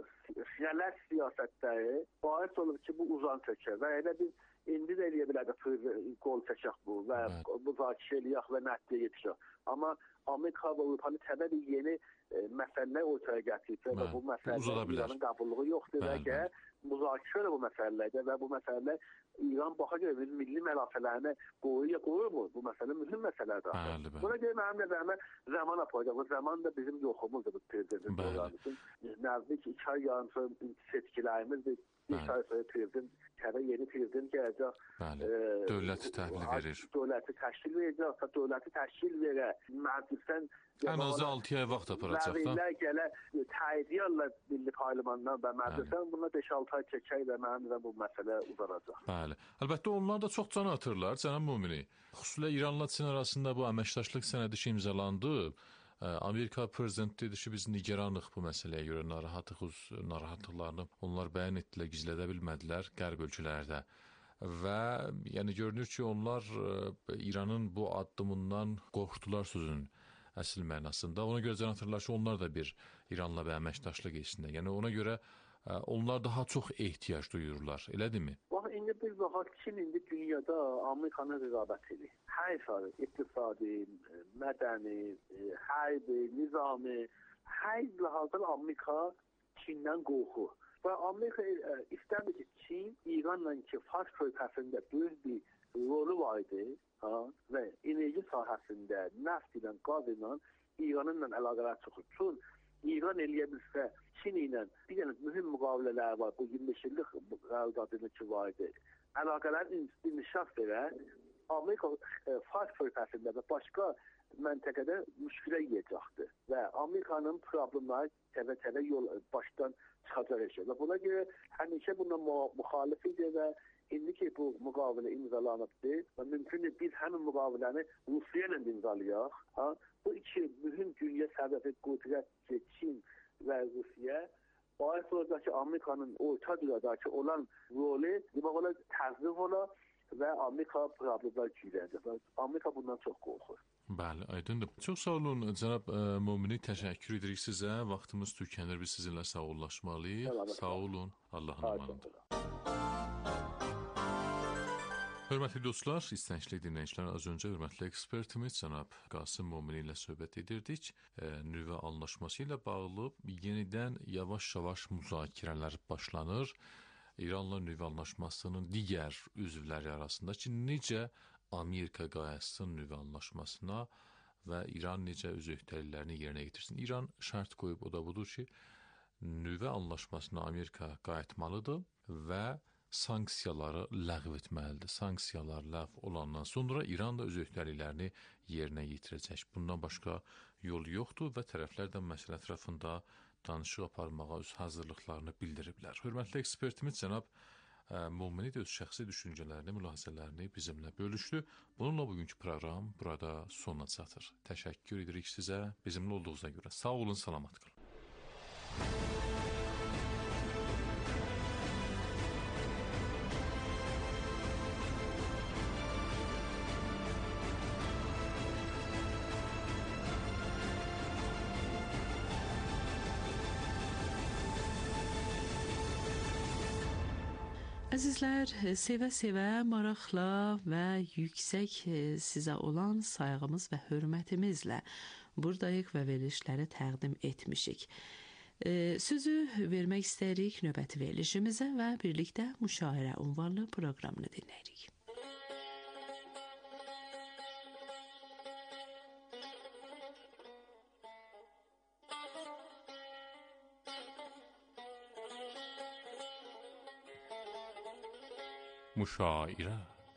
qələt siyasətləri bais olur ki, bu uzan çəkər və elə bir indi də eləyə bilər qol çəkək bu və müzakirə eləyək və nəticəyə yetişək. Amma Amerika və Avropanın təbii yeni məsələlər ortaya gətirib və bu məsələlər İranın qəbulluğu yoxdur və ki, müzakirə bu məsələlərdə və bu məsələlər İran baxa görə milli mənafələrini qoyurmur. Bu məsələ mühüm məsələdir. Buna görə mənim nəzərimə zaman apayacaq. Bu zaman da bizim yoxumuzdur bu prezidentin programımızın. Nəzdik 2 ay yarım sonra seçkilərimizdir. Bir ay sonra prezident, yeni prezident gələcək. Dövlət təhvil verir. Dövləti təşkil verəcək, dövləti təşkil verə, məclisdən ən azı 6 ay vaxt aparacaq da. Vəzirlər gələ təydiyarla Milli Parlamentdən və məclisdən buna 5-6 ay çəkək və mənim bu məsələ uzanacaq. Bəli. Əlbəttə onlar da çox can atırlar, cənab Mumini. Xüsusilə İranla Çin arasında bu əməkdaşlıq sənədi imzalandı. Amerika prezidenti dedi ki, biz nigeranıq bu məsələyə görə, narahatlıqlarını onlar bəyan etdilər, gizlədə bilmədilər qərb ölkələrdə. Və yəni görünür ki, onlar İranın bu addımından qorxdular sözünün əsl mənasında. Ona görə can atırlar ki, onlar da bir İranla bir əməkdaşlıq içində. Yəni ona görə onlar daha çox ehtiyac duyurlar, elədirmi? İndi bir baxaq ki, indi dünyada Amerikanın rəqabət edir. Hər sahə, iqtisadi, mədəni, hərbi, nizami, hər cəhətdən Amerika Çindən qorxur. Və Amerika istəmir ki, Çin İranla ki, Fars körfəzində böyük bir rolu var idi və enerji sahəsində neft ilə, qaz ilə İranla əlaqələr çoxdur. Çünki İran eləyə bilsə, Çin ilə bir dənə mühüm müqavilələr var. Bu 25 illik qərargahında ki var idi. Əlaqələrin inkişaf verər, Amerika Fars körfəzində və başqa məntəqədə müşkilə yiyəcəkdir. Və Amerikanın problemləri təvə yol başdan çıxacaq. Və buna görə həmişə buna müxalif idi və indi ki bu müqavilə imzalanıbdır və mümkündür biz həmin müqaviləni Rusiya ilə imzalayaq. Bu iki mühüm dünya səbəbi qüdrət Çin və Rusiya bais olacaq ki, Amerikanın orta dünyadakı olan rolu demək olar təzyiq olar və Amerika problemlər girəcək. Amerika bundan çox qorxur. Bəli, aydındır. Çox sağ olun, cənab Mumini, təşəkkür edirik sizə. Vaxtımız tükənir, biz sizinlə sağollaşmalıyıq. Sağ olun, Allahın amanında. Hörmətli dostlar, istəncli dinləyicilər, az öncə hörmətli ekspertimiz cənab Qasım Mumini ilə söhbət edirdik. Nüvə anlaşması ilə bağlı yenidən yavaş-yavaş müzakirələr başlanır. İranla nüvə anlaşmasının digər üzvləri arasında ki, necə Amerika qayıtsın nüvə anlaşmasına və İran necə öz öhdəliklərini yerinə yetirsin. İran şərt qoyub, o da budur ki, nüvə anlaşmasına Amerika qayıtmalıdır və sanksiyaları ləğv etməlidir. Sanksiyalar ləğv olandan sonra İran da öz öhdəliklərini yerinə yetirəcək. Bundan başqa yol yoxdur və tərəflər də məsələ ətrafında danışıq aparmağa öz hazırlıqlarını bildiriblər. Hörmətli ekspertimiz cənab Mumini də öz şəxsi düşüncələrini, mülahizələrini bizimlə bölüşdü. Bununla bugünkü proqram burada sonuna çatır. Təşəkkür edirik sizə, bizimlə olduğunuza görə. Sağ olun, salamat qalın. Əzizlər, sevə-sevə, maraqla və yüksək sizə olan sayğımız və hörmətimizlə buradayıq və verilişləri təqdim etmişik. Sözü vermək istəyirik növbəti verilişimizə və birlikdə müşairə ünvanlı proqramını dinləyirik. Müşairə.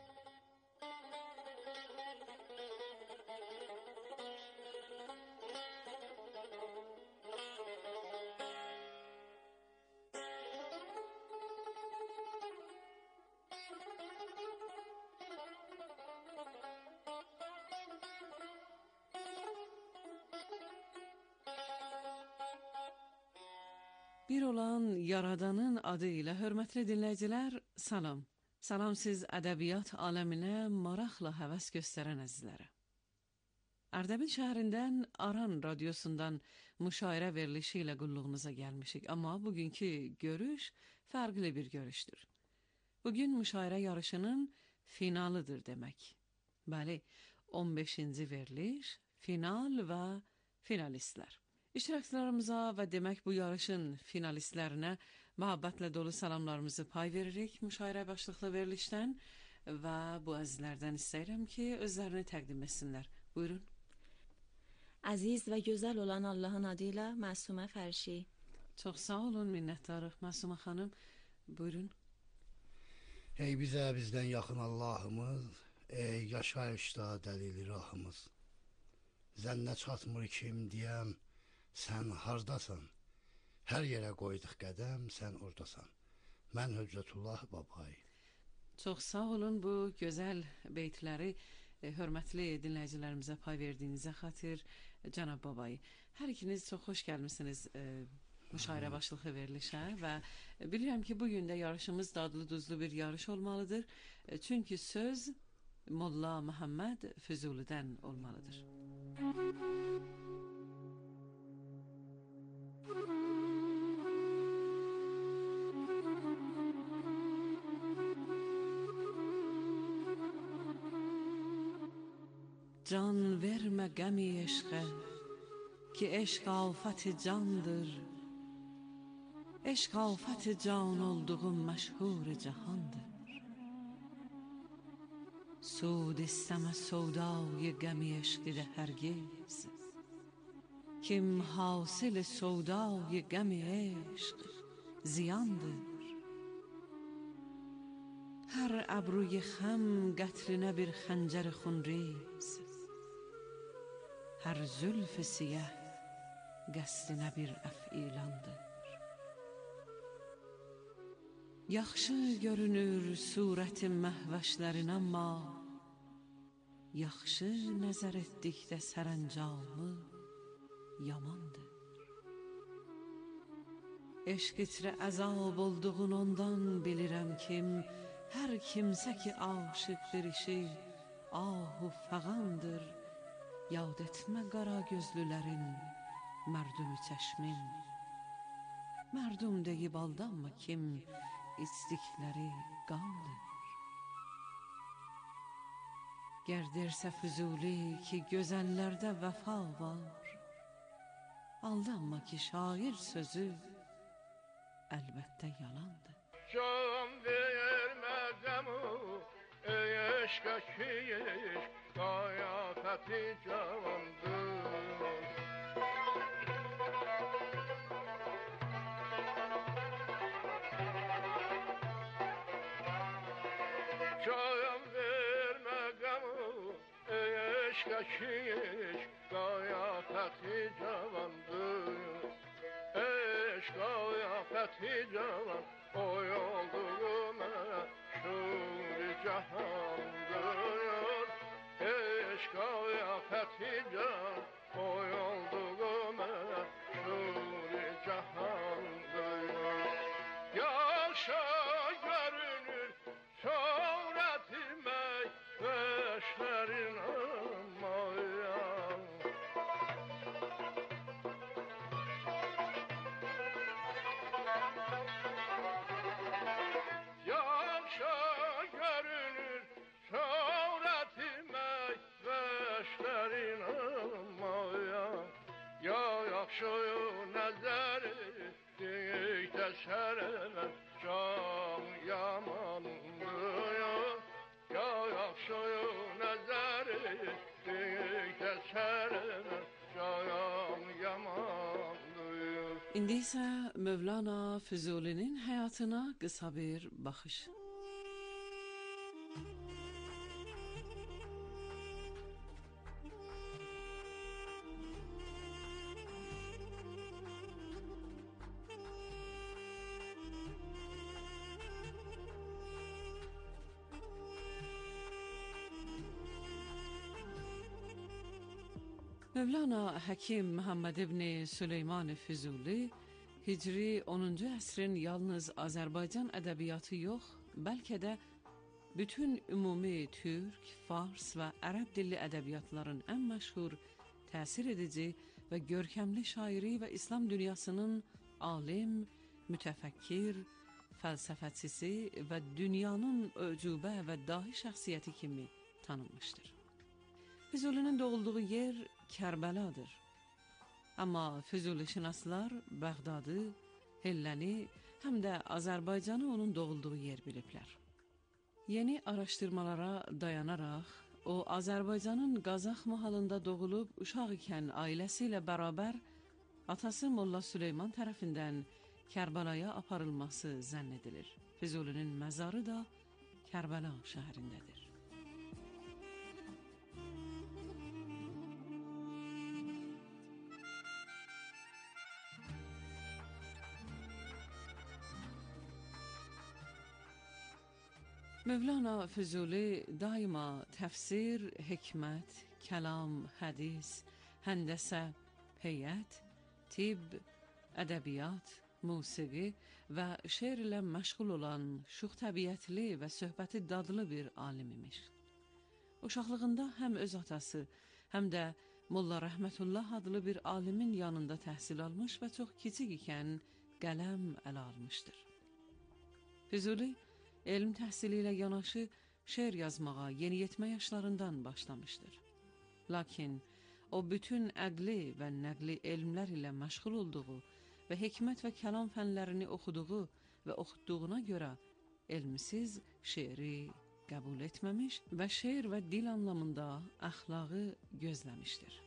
Bir olan Yaradanın adı ilə hörmətli dinləyicilər, salam. Salam siz ədəbiyyat aləminə maraqla həvəs göstərən əzizlərə. Ardabil şəhərindən Aran radyosundan müşairə verilişi ilə qulluğunuza gəlmişik. Amma bugünkü görüş fərqli bir görüşdür. Bugün müşairə yarışının finalıdır demək. Bəli, 15-ci veriliş, final və finalistlər. İştirakçılarımıza və demək bu yarışın finalistlərinə məhəbbətlə dolu salamlarımızı pay veririk müşairə başlıqlı verilişdən və bu əzizlərdən istəyirəm ki, özlərini təqdim etsinlər. Buyurun. Aziz və gözəl olan Allahın adıyla Məsumə Fərşi. Çox sağ olun, minnətdarıq Məsumə xanım. Buyurun. Ey bizə bizdən yaxın Allahımız, ey yaşayışda dəlil rahımız. Zənnə çatmır kim deyəm, sən hardasan? Hər yerə qoyduq qədəm, sən ordasan. Mən Hüccətullah Babay. Çox sağ olun bu gözəl beytləri hörmətli dinləyicilərimizə pay verdiyinizə xatir cənab Babay. Hər ikiniz çox xoş gəlmisiniz müşairə başlıqlı verilişə və bilirəm ki, bugün də yarışımız dadlı-duzlu bir yarış olmalıdır. Çünki söz Molla Məhəmməd Füzulidən olmalıdır. Can vermə qəmi eşqə, ki eşq afət candır. Eşq afət can olduğum məşhur cahandır. Sud istəmə sodayı qəmi eşqidə hərgiz. Kim hasil sodayı qəmi eşq ziyandır. Hər əbruy xəm qətrinə bir xəncər xunriz. Hər zülf siyah qəsdinə bir əfilandır. Yaxşı görünür surətin məhvəşlərin, amma yaxşı nəzər etdikdə sərəncamı yamandır. Eşq itrə əzab olduğun ondan bilirəm kim, hər kimsə ki aşıqdır işi ahu fəğandır. Yad etmə qara gözlülərin mərdumi çəşmin. Mərdum deyib aldanma kim istikləri qandır. Gərdirsə Füzuli ki gözəllərdə vəfa var. Aldanma ki şair sözü əlbəttə yalandır. Can verməzəm o eşqə ki eşq qiyafəti cavandır. Can verməzəm o eşqə ki eşq qiyafəti cavandır. Eşq qiyafəti cavan oy olduğuma şur cahandır. Eşq qiyafəti can oy olduğuma şur cahandır. Yaşa görünür surətimə veşlərin ammayan. Yaşa görünür surətimə veşlərin ammayan. Ya yaxşı nəzər etdikdə şərəmən can yamandır. Ya yaxşı nəzər etdikdə şərəmən can yamandır. İndi isə Mövlana Füzulinin həyatına qısa bir baxış. Mövlana Həkim Məhəmməd ibn Süleyman Füzuli Hicri 10-cu əsrin yalnız Azərbaycan ədəbiyyatı yox, bəlkə də bütün ümumi Türk, Fars ve Arap dilli edebiyatların en meşhur, tesir edici ve görkemli şairi ve İslam dünyasının alim, mütefekkir, felsefecisi ve dünyanın öcübe ve dahi şahsiyeti kimi tanınmıştır. Füzuli'nin doğulduğu yer Kerbela'dır. Ama Füzuli şinaslar Bağdadı, Helleni hem de Azerbaycan'ı onun doğulduğu yer bilipler. Yeni araştırmalara dayanarak o Azerbaycan'ın Qazax mahalında doğulup uşaq ikən ailesiyle beraber atası Molla Süleyman tarafından Kerbela'ya aparılması zannedilir. Füzuli'nin mezarı da Kerbela şehrindedir. Mevlana Füzuli daima tefsir, hikmet, kelam, hadis, hendese, heyet, tib, edebiyat, musiqi ve şiir ile meşgul olan şux təbiətli ve söhbəti dadlı bir alim imiş. Uşaqlığında hem öz atası hem de Molla Rəhmətullah adlı bir alimin yanında təhsil almış ve çok kiçik ikən qələm ələ almıştır. Füzuli elm təhsiliyle yanaşı şiir yazmağa yeniyetme yaşlarından başlamıştır. Lakin o bütün əqli ve nəqli elmler ile məşğul olduğu ve hikmet ve kelam fənlərini okuduğu ve okuttuğuna göre elmsiz şiiri kabul etmemiş ve şiir ve dil anlamında ahlağı gözlemiştir.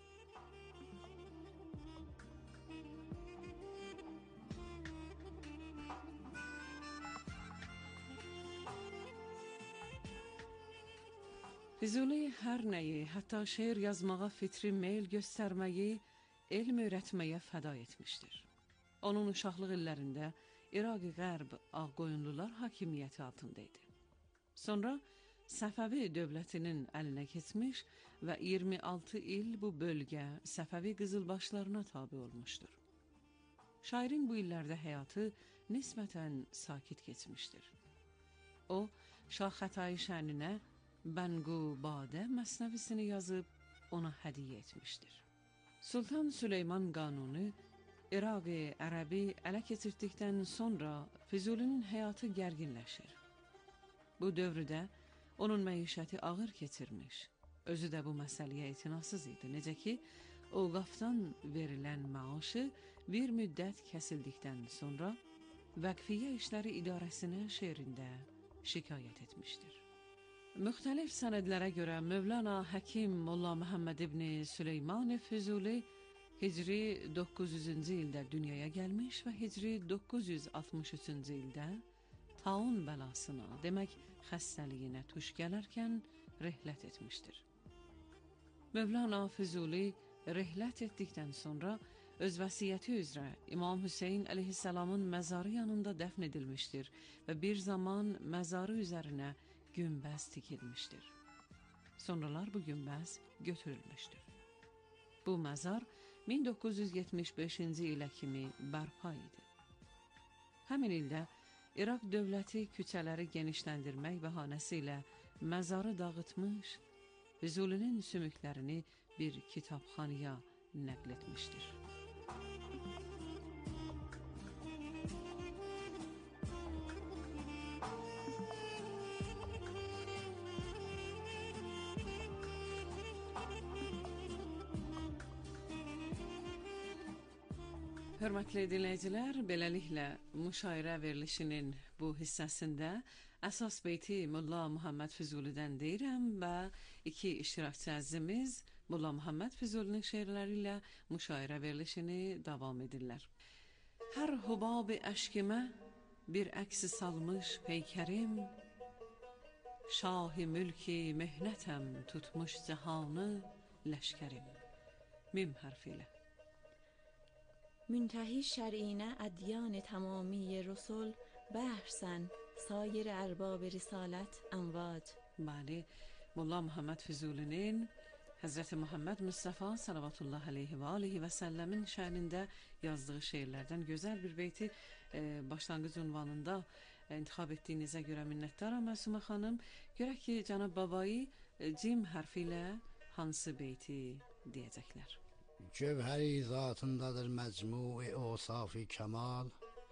Füzuli her neyi, hatta şiir yazmağa fitri meyil göstermeyi, elm öğretmeye feda etmiştir. Onun uşaqlıq illərində İraq-ı Qərb Ağqoyunlular hakimiyyəti altındaydı. Sonra Səfəvi dövlətinin əlinə keçmiş və 26 il bu bölgə Səfəvi qızılbaşlarına tabi olmuşdur. Şairin bu illərdə həyatı nisbətən sakit keçmişdir. O, Şah Xətai şəninə Bengu Badə məsnəvisini yazıb ona hədiyyə etmişdir. Sultan Süleyman Qanuni İraq-ı Ərəbi ələ keçirdikdən sonra Füzulinin həyatı gərginləşir. Bu dövrdə onun məişəti ağır keçirmiş. Özü də bu məsələyə etinasız idi. Necə ki, o qafdan verilən maaşı bir müddət kəsildikdən sonra Vəqfiyyə İşləri İdarəsinə şeirində şikayət etmişdir. Müxtəlif sənədlərə görə Mövlana Həkim Molla Məhəmməd ibn Süleyman Füzuli Hicri 900-cü ildə dünyaya gəlmiş və Hicri 963-cü ildə taun bəlasına, demək xəstəliyinə tuş gələrkən rihlət etmişdir. Mövlana Füzuli rihlət etdikdən sonra öz vəsiyyəti üzrə İmam Hüseyin əleyhissalamın məzarı yanında dəfn edilmişdir və bir zaman məzarı üzərinə günbəz tikilmişdir. Sonralar bu günbəz götürülmüşdür. Bu məzar 1975-ci ilə kimi bərpa idi. Həmin ildə İraq dövləti küçələri genişləndirmək bəhanəsi ilə məzarı dağıtmış, Füzulinin sümüklərini bir kitabxanaya nəql etmişdir. Hörmətli dinləyicilər, beləliklə müşairə verilişinin bu hissəsində əsas beyti Molla Muhammed Füzulidən deyirəm və iki iştirakçı əzizimiz Molla Muhammed Füzulinin şeirləri ilə müşairə verilişini davam edirlər. Hər hubab-ı əşkimə bir əksi salmış peykərim, şah-ı mülki mehnətəm tutmuş cihanı ləşkərim. Mim hərfi ilə. منتهی شرعینه ادیان تمامی رسول بحرسن سایر ارباب رسالت امواج. بله، مولا محمد Füzuli'nin Hazreti Muhammed Mustafa sallallahu aleyhi ve aleyhi ve sellemin şanında yazdığı şiirlerden güzel bir beyti başlangıç unvanında intikhab etdiyinizə görə minnətdaram Məsumə xanım. Görək ki, cənab Babai cim hərfi ilə hansı beyti deyəcəklər. Cevheri zatındadır mecmu-i osafi kemal.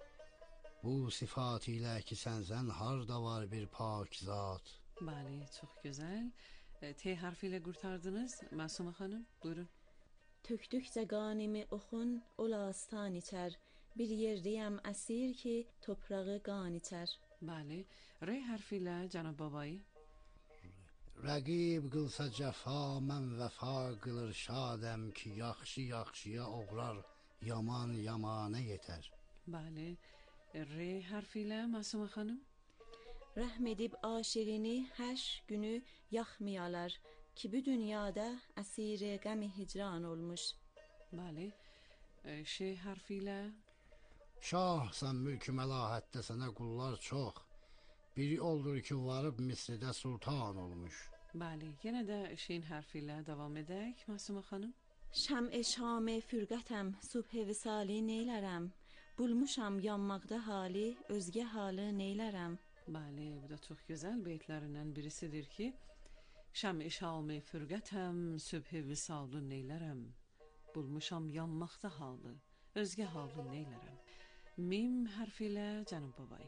Bu sıfat ilə ki sənsən harda var bir pak zat. Bəli, çox gözəl. T hərfi ilə qurtardınız Məsumə xanım. Buyurun. Tökdükçe ganimi oxun olastan içer. Bir yerdeyim əsir ki toprağı qan içer. Bəli. R hərfi ilə cənab Babai. Rəqib qılsa cəfa, mən vəfa qılır şadəm ki yaxşı yaxşıya oğrar, yaman yamana yetər. Bəli. R hərfi ilə Məsumə xanım. Rəhm edib aşirini həş günü yaxmayalar ki bu dünyada əsir qəm hicran olmuş. Bəli. Ş hərfi ilə. Şah sən mülkü məlahətdə sənə qullar çox. Biri oldur ki varıb Misrdə sultan olmuş. Bəli, yenə də şin hərfi ilə davam edək Məsumə xanım. Şəm-i şam-i fürqətəm, subh-i visali neylərəm. Bulmuşam yanmaqda hali, özgə halı neylərəm. Bəli, bu da çox gözəl beytlərindən birisidir ki, Şəm-i şam-i fürqətəm, sübh-i visalı neylərəm. Bulmuşam yanmaqda halı, özgə halı neylərəm. Mim hərfi ilə cənab Babai.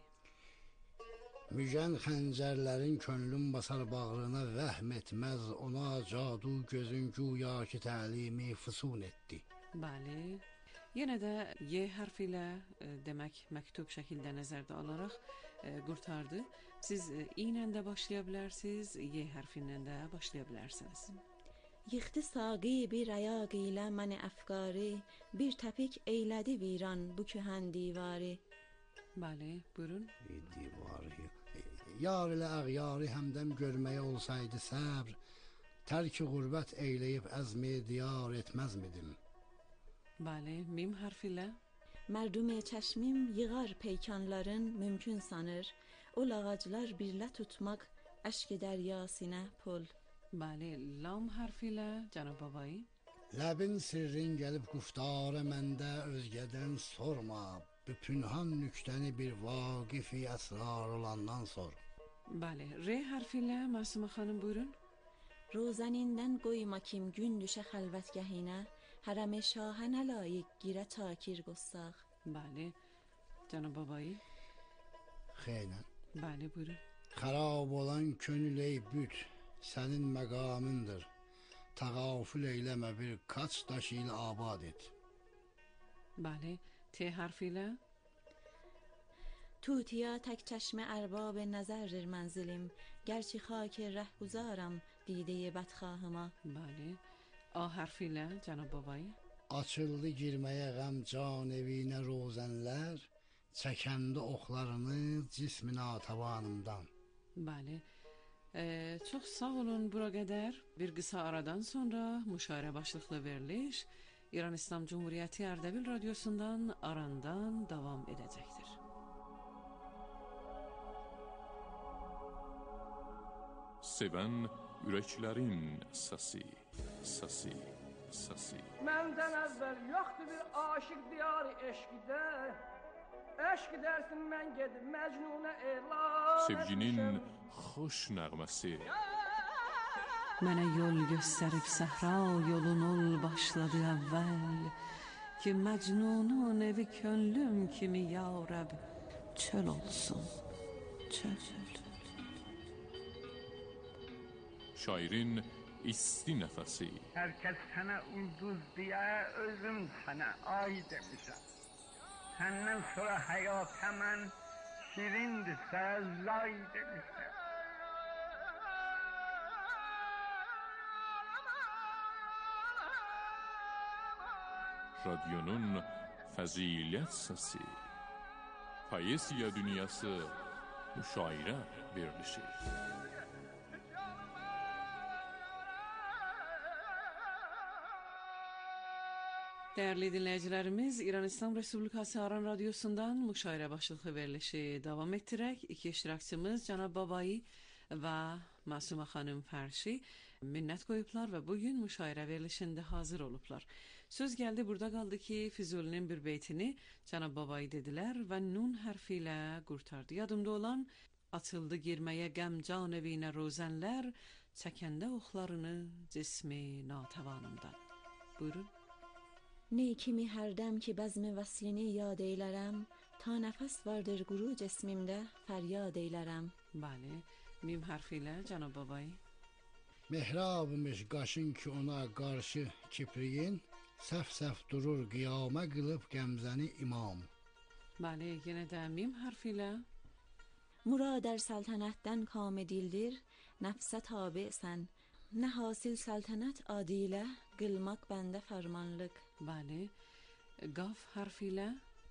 Müjən xəncərlərin könlüm basar bağrına vəhm etməz, ona cadu gözün güya ki təlimi füsun etdi. Bəli. Yenə də Y hərfi ilə demək məktub şəkildə nəzərdə alaraq qurtardı. Siz I ilə də başlaya bilərsiniz, Y hərfindən də başlaya bilərsiniz. Yıxdı saqi bir ayaq ilə məni əfqari, bir təpik eylədi viran bu kühən divari. Bəli, buyurun. Divari. Yar ilə əğyarı həmdəm görməyə olsaydı səbr, tərki qürbət eyləyib əzmi diyar etməz midim? Bəli, mim hərfi ilə. Mərdum-i çəşmim yığar peykanların mümkün sanır, o ağaclar birlə tutmaq əşk dəryasinə pol. Bəli, lam hərfi ilə cənab Babai. Ləbin sirrin gəlib quftarə məndə özgədən sorma, bu pünhan nüktəni bir vaqifi əsrar olandan sor. Bəli, R hərfi ilə Məsumə xanım buyurun. Rozənindən qoyma kim gün düşə xəlvətgəhinə, hərəm-i şahə nəlayiq girə çakir qossaq. Bəli, cənab Babai. Xeynən. Bəli, buyurun. Xarab olan könül ey büt, sənin məqamındır. Təğafül eyləmə bir kaç daş ilə abad et. Bəli, T hərfi ilə. توتیا تک چشم ارباب نظر منزلیم گرچه خاک رهگذارم دیده بدخواهما. Bəli. A hərfi ilə cənab Babai. Açıldı girməyə qəm can evinə rozənlər, çəkəndə oxlarını cisminə tavanından. Bəli. Çox sağ olun bura qədər. Bir qısa aradan sonra müşavirə başlıqlı veriliş İran İslam Cumhuriyyəti Ərdəbil radiosundan arandan davam edəcəkdir. Sevən ürəklərin səsi, səsi, səsi. Məndən əvvəl yoxdur bir aşiq diyarı eşqidə. Eşq dersin mən gedib Məcnunə elan. Sevginin xoş nəğməsi. Mənə yol göstərib səhra yolun ol başladı əvvəl ki Məcnunun evi könlüm kimi ya Rəbb çöl olsun, çöl. Şairin isti nəfəsi. Hər kəs sənə ulduz deyə özüm sənə ay demişəm. Səndən sonra həyat həmən şirindirsə lay demişəm. Radyonun fəzilət səsi. Poeziya dünyası müşairə verilişi. Değerli dinləyicilərimiz, İran İslam Respublikası Aran Radyosu'ndan müşavirə başlıqlı verilişi davam etdirək. İki iştirakçımız Cənab Babai və Məsumə xanım Fərşi minnət qoyublar və bugün müşavirə verilişində hazır olublar. Söz geldi burada kaldı ki Füzuli'nin bir beytini Cenab-ı Babayı dediler ve nun harfiyle kurtardı. Yadımda olan atıldı girmeye gəm can evine rozenler, çekende oxlarını cismi natavanımdan. Buyurun. Ney kimi her dem ki bezmi veslini yad eylerem, ta nefes vardır guru cismimde feryad eylerem. Bale, mim harfiyle Cenab-ı Babayı. Mehrabımış qaşın ki ona qarşı kipriyin, səf-səf durur qiyamə qılıb qəmzəni imam. Bale, yine de mim harfiyle. Murad er saltanattan kam edildir, nefse tabi sen. Ne hasil saltanat adile, kılmak bende fermanlık. Bale, qaf harfiyle.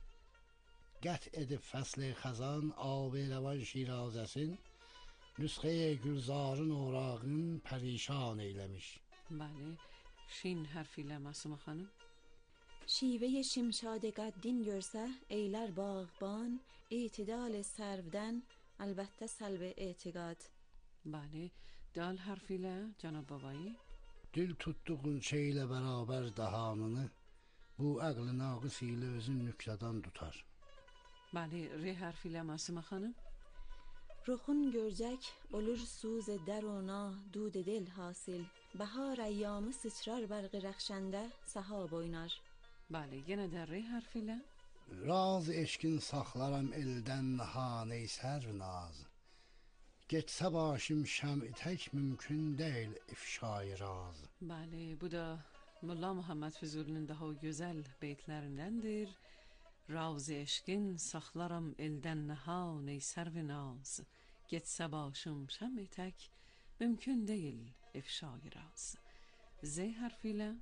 Qət edib fəsli xəzan, ab-i rəvan şirazəsin, nüsxə-i gülzarın orağın pərişan eyləmiş. Bale, şin harfiyle Masuma Hanım. Şive şimşad qaddin görse, eyler bağban, itidal servden, elbette selve etikad. Bale, dal harfiyle Cenab-ı Babayı. Dil tutduğun şeylə bərabər dahanını, bu əqli naqis ilə özün nüktədən tutar. Bale, re harfiyle Masuma Hanım. Ruhun görecek, olur suz derona, dud dil hasil. Bahar eyyamı sıçrar berqi rəxşəndə, sahab oynar. Bale, yine de re harfiyle. Raz eşkin saxlaram eldən haney sərv naz. Getsə başım şəmi tək mümkün deyil ifşai raz. Bale, bu da Molla Muhammed Füzuli'nin daha güzel beytlerindendir. Ravz-ı eşkin saxlaram eldən nəhane sərv naz. Getsə başım şəmi tək mümkün deyil ifşai raz. Z harfiyle.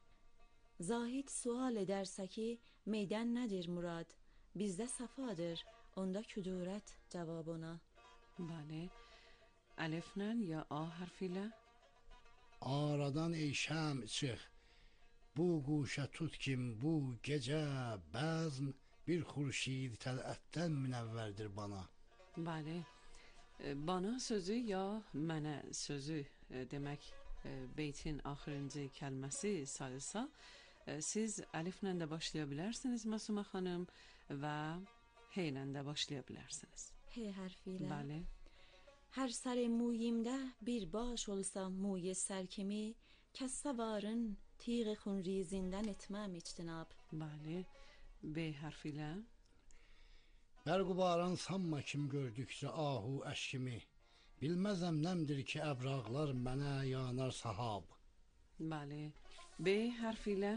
Zahid sual ederse ki, meydan nedir murad? Bizde safadır, onda küduret cevabına. Bale, alifnen ya A harfiyle. Aradan ey şəm çıx, bu quşa tut kim bu gecə bəzm bir xurşid tələtdən minəvvərdir bana. Bale, bana sözü ya mənə sözü demek beytin ahirinci kəlməsi sayılsa, siz aliflə də başlayabilirsiniz Masuma Hanım və heylə də başlayabilirsiniz. H harfiyle. Bale. Her sar muyimde bir baş olsa muy serkemi, kesse varın tiğ xunrizinden etmem içtinab. Bale. B harfiyle. Bərqubaran sanma kim gördükcə ahu əşkimi, bilməzəm nəmdir ki əbraqlar mənə yanar sahab. Bale. B harfiyle.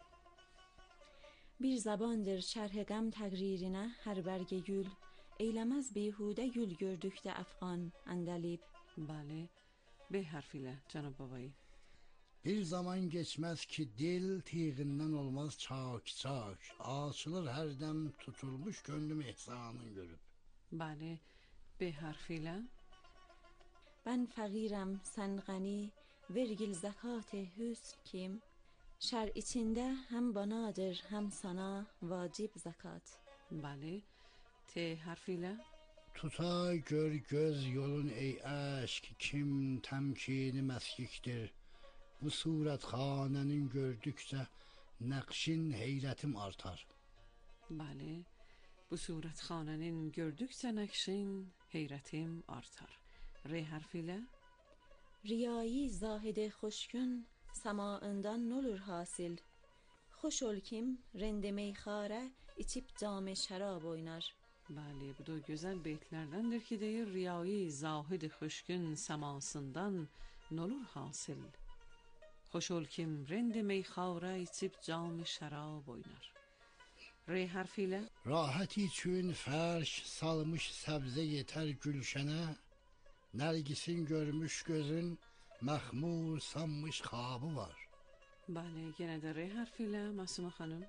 Bir zabandır şerh gam təqririnə her berge gül, eylemez bihude gül gördükdə Afgan andalib. Bale. B harfiyle Cenab-ı Babayı. Bir zaman geçmez ki dil tiğindən olmaz çak-çak, açılır hər dəm tutulmuş gönlüm ihsanın görüp. Bale. B harfiyle. Ben fakirem sen gani, vergil zekat hüsn kim? Şer içinde hem banadır hem sana vacip zekat. Bale. T harfiyle. Tuta gör göz yolun ey aşk, kim temkini meskiktir. Bu suretxanənin gördükçe nakşin heyretim artar. Bale. Bu suretxanənin gördükçe nakşin heyretim artar. R harfiyle. Riyayi zahide hoşkün, semaından nolur hasil. Hoş ol kim rende meyxare, içip cam şarab oynar. Bale, bu da güzel beytlerdendir ki deyir, riyayı zahid hoşkün semasından nolur hasil. Hoş ol kim rende meyxare, içip cam şarab oynar. R harfiyle. Rahat için ferş salmış sebze yeter gülşene, Nergis'in görmüş gözün mahmur sanmış kabı var. Bale, yine de R harfiyle Masuma Hanım.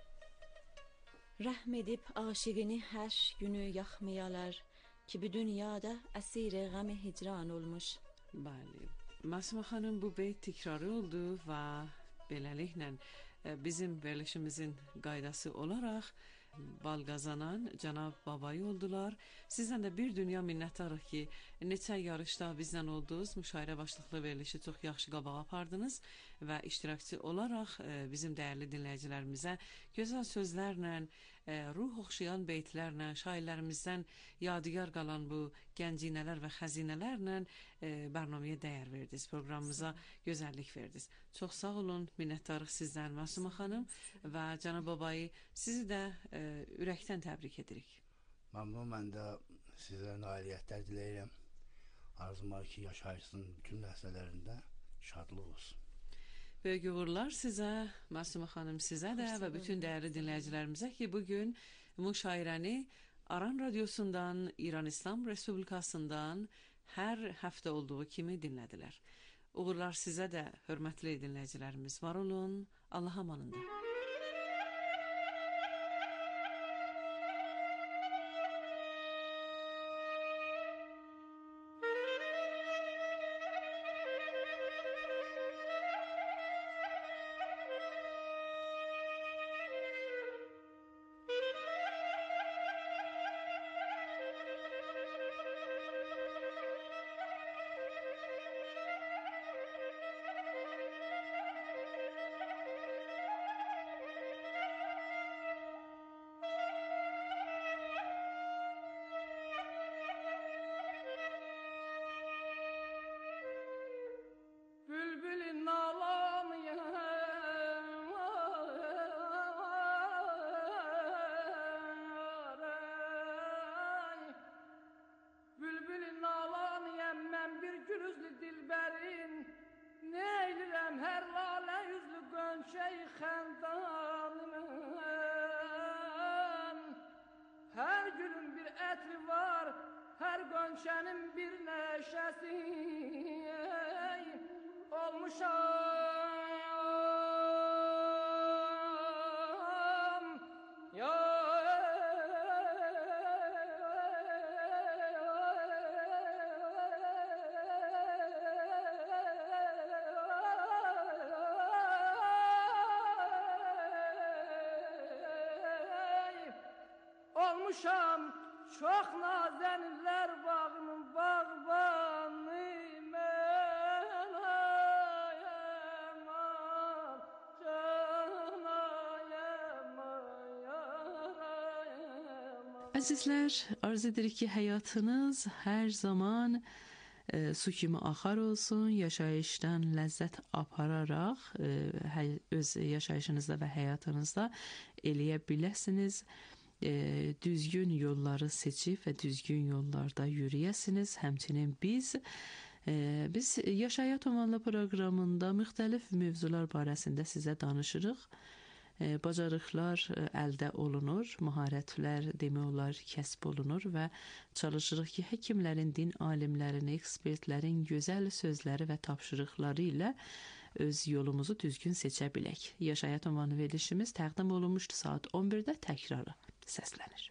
Rahmedip aşığını her günü yakmayalar ki bu dünyada esir gam hicran olmuş. Bale, Masuma Hanım bu beyt tekrarı oldu ve beləliklə bizim verilişimizin qaydası olaraq bal qazanan cənab Babayı oldular. Sizdən də bir dünya minnətdarıq ki, neçə yarışda bizdən oldunuz, müşairə başlıqlı verilişi çox yaxşı qabağa apardınız və iştirakçı olaraq bizim dəyərli dinləyicilərimizə gözəl sözlərlə, ruh oxşayan beytlərlə, şairlərimizdən yadigar qalan bu gəncinələr və xəzinələrlə bərnaməyə dəyər verdiniz, proqramımıza gözəllik verdiniz. Çox sağ olun, minnətdarıq sizdən Məsumə xanım və cənab Babayı, sizi də ürəkdən təbrik edirik. Mən də sizə nailiyyətlər diləyirəm. Arzum var ki, yaşayırsın bütün nəslələrində şadlıq olsun. Böyük uğurlar sizə, Məsumə xanım, sizə də və bütün dəyərli dinləyicilərimizə ki, bugün müşairəni Aran Radyosundan, İran İslam Respublikasından hər həftə olduğu kimi dinlədilər. Uğurlar sizə də, hörmətli dinləyicilərimiz, var olun, Allaha amanında. Gönçənin bir nəşəsi olmuşam ya olmuşam çok nazenler bağının bağbanı mən ayam canayam Əzizlər, arz edirik ki, həyatınız hər zaman su kimi axar olsun, yaşayışdan ləzzət apararaq öz yaşayışınızda və həyatınızda eləyə biləsiniz. Düzgün yolları seçib və düzgün yollarda yürüyəsiniz. Həmçinin biz Yaşayat Omanlı proqramında müxtəlif mövzular barəsində sizə danışırıq. Bacarıqlar əldə olunur, maharətlər demək olar kəsb olunur və çalışırıq ki, həkimlərin, din alimlərin, ekspertlərin gözəl sözləri və tapşırıqları ilə öz yolumuzu düzgün seçə bilək. Yaşayat Omanlı verilişimiz təqdim olunmuşdu saat 11-də təkrarı səslənir.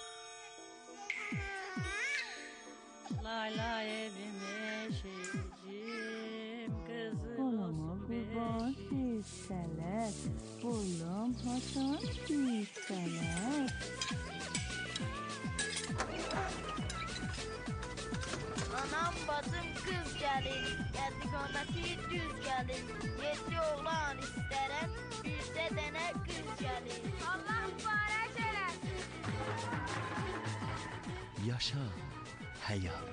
Layla evim eşicim kızım kurban hisseler Bulum hasan hisseler Anam bacım kız gelin Geldi qameti düz gelin Yedi oğlan isterem Bir de dene kız gelin Allah mübarək eləsin Yaşa hayat.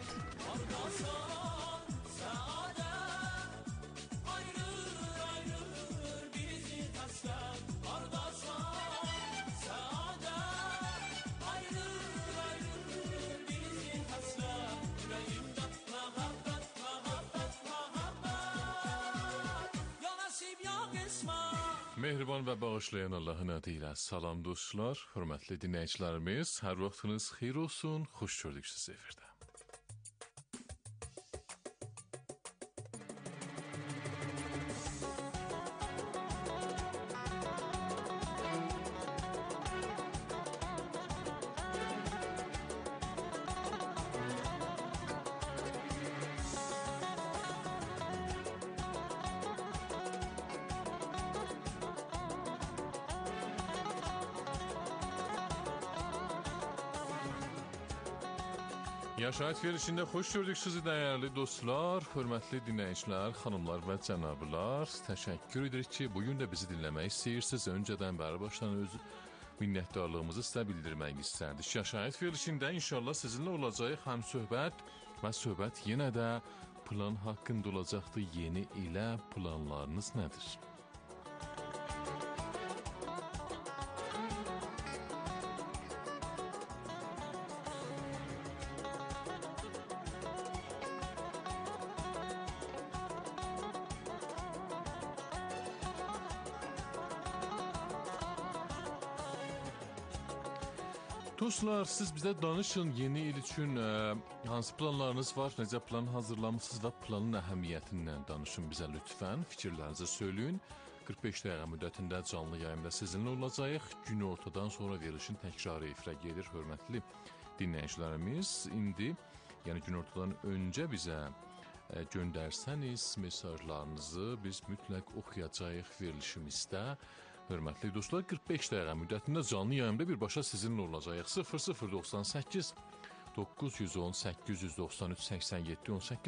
Mehriban və bağışlayan Allahın adı ilə salam dostlar, hörmətli dinləyicilərimiz, hər vaxtınız xeyir olsun, xoş gördük sizi efirdə. Yaşayış verilişində xoş gördük sizi dəyərli dostlar, hörmətli dinləyicilər, xanımlar və cənablar. Təşəkkür edirik ki, bugün də bizi dinləmək istəyirsiniz. Öncədən bəri başdan öz minnətdarlığımızı sizə bildirmək istərdik. Yaşayış verilişində inşallah sizinlə olacaq həm söhbət və söhbət yenə də plan haqqında olacaqdır. Yeni ilə planlarınız nədir? Dostlar, siz bizə danışın, yeni il üçün hansı planlarınız var, necə plan hazırlamışsınız və planın əhəmiyyətindən danışın bizə lütfən, fikirlərinizi söyləyin. 45 dəqiqə müddətində canlı yayımda sizinlə olacaq. Gün ortadan sonra verilişin təkrarı efirə gedir, hörmətli dinləyicilərimiz. İndi, yəni gün ortadan öncə bizə göndərsəniz mesajlarınızı biz mütləq oxuyacağıq verilişimizdə. Hörmətli dostlar, 45 dəqiqə müddətində canlı yayımda birbaşa sizinlə olacaq. 0098 910 893 87 18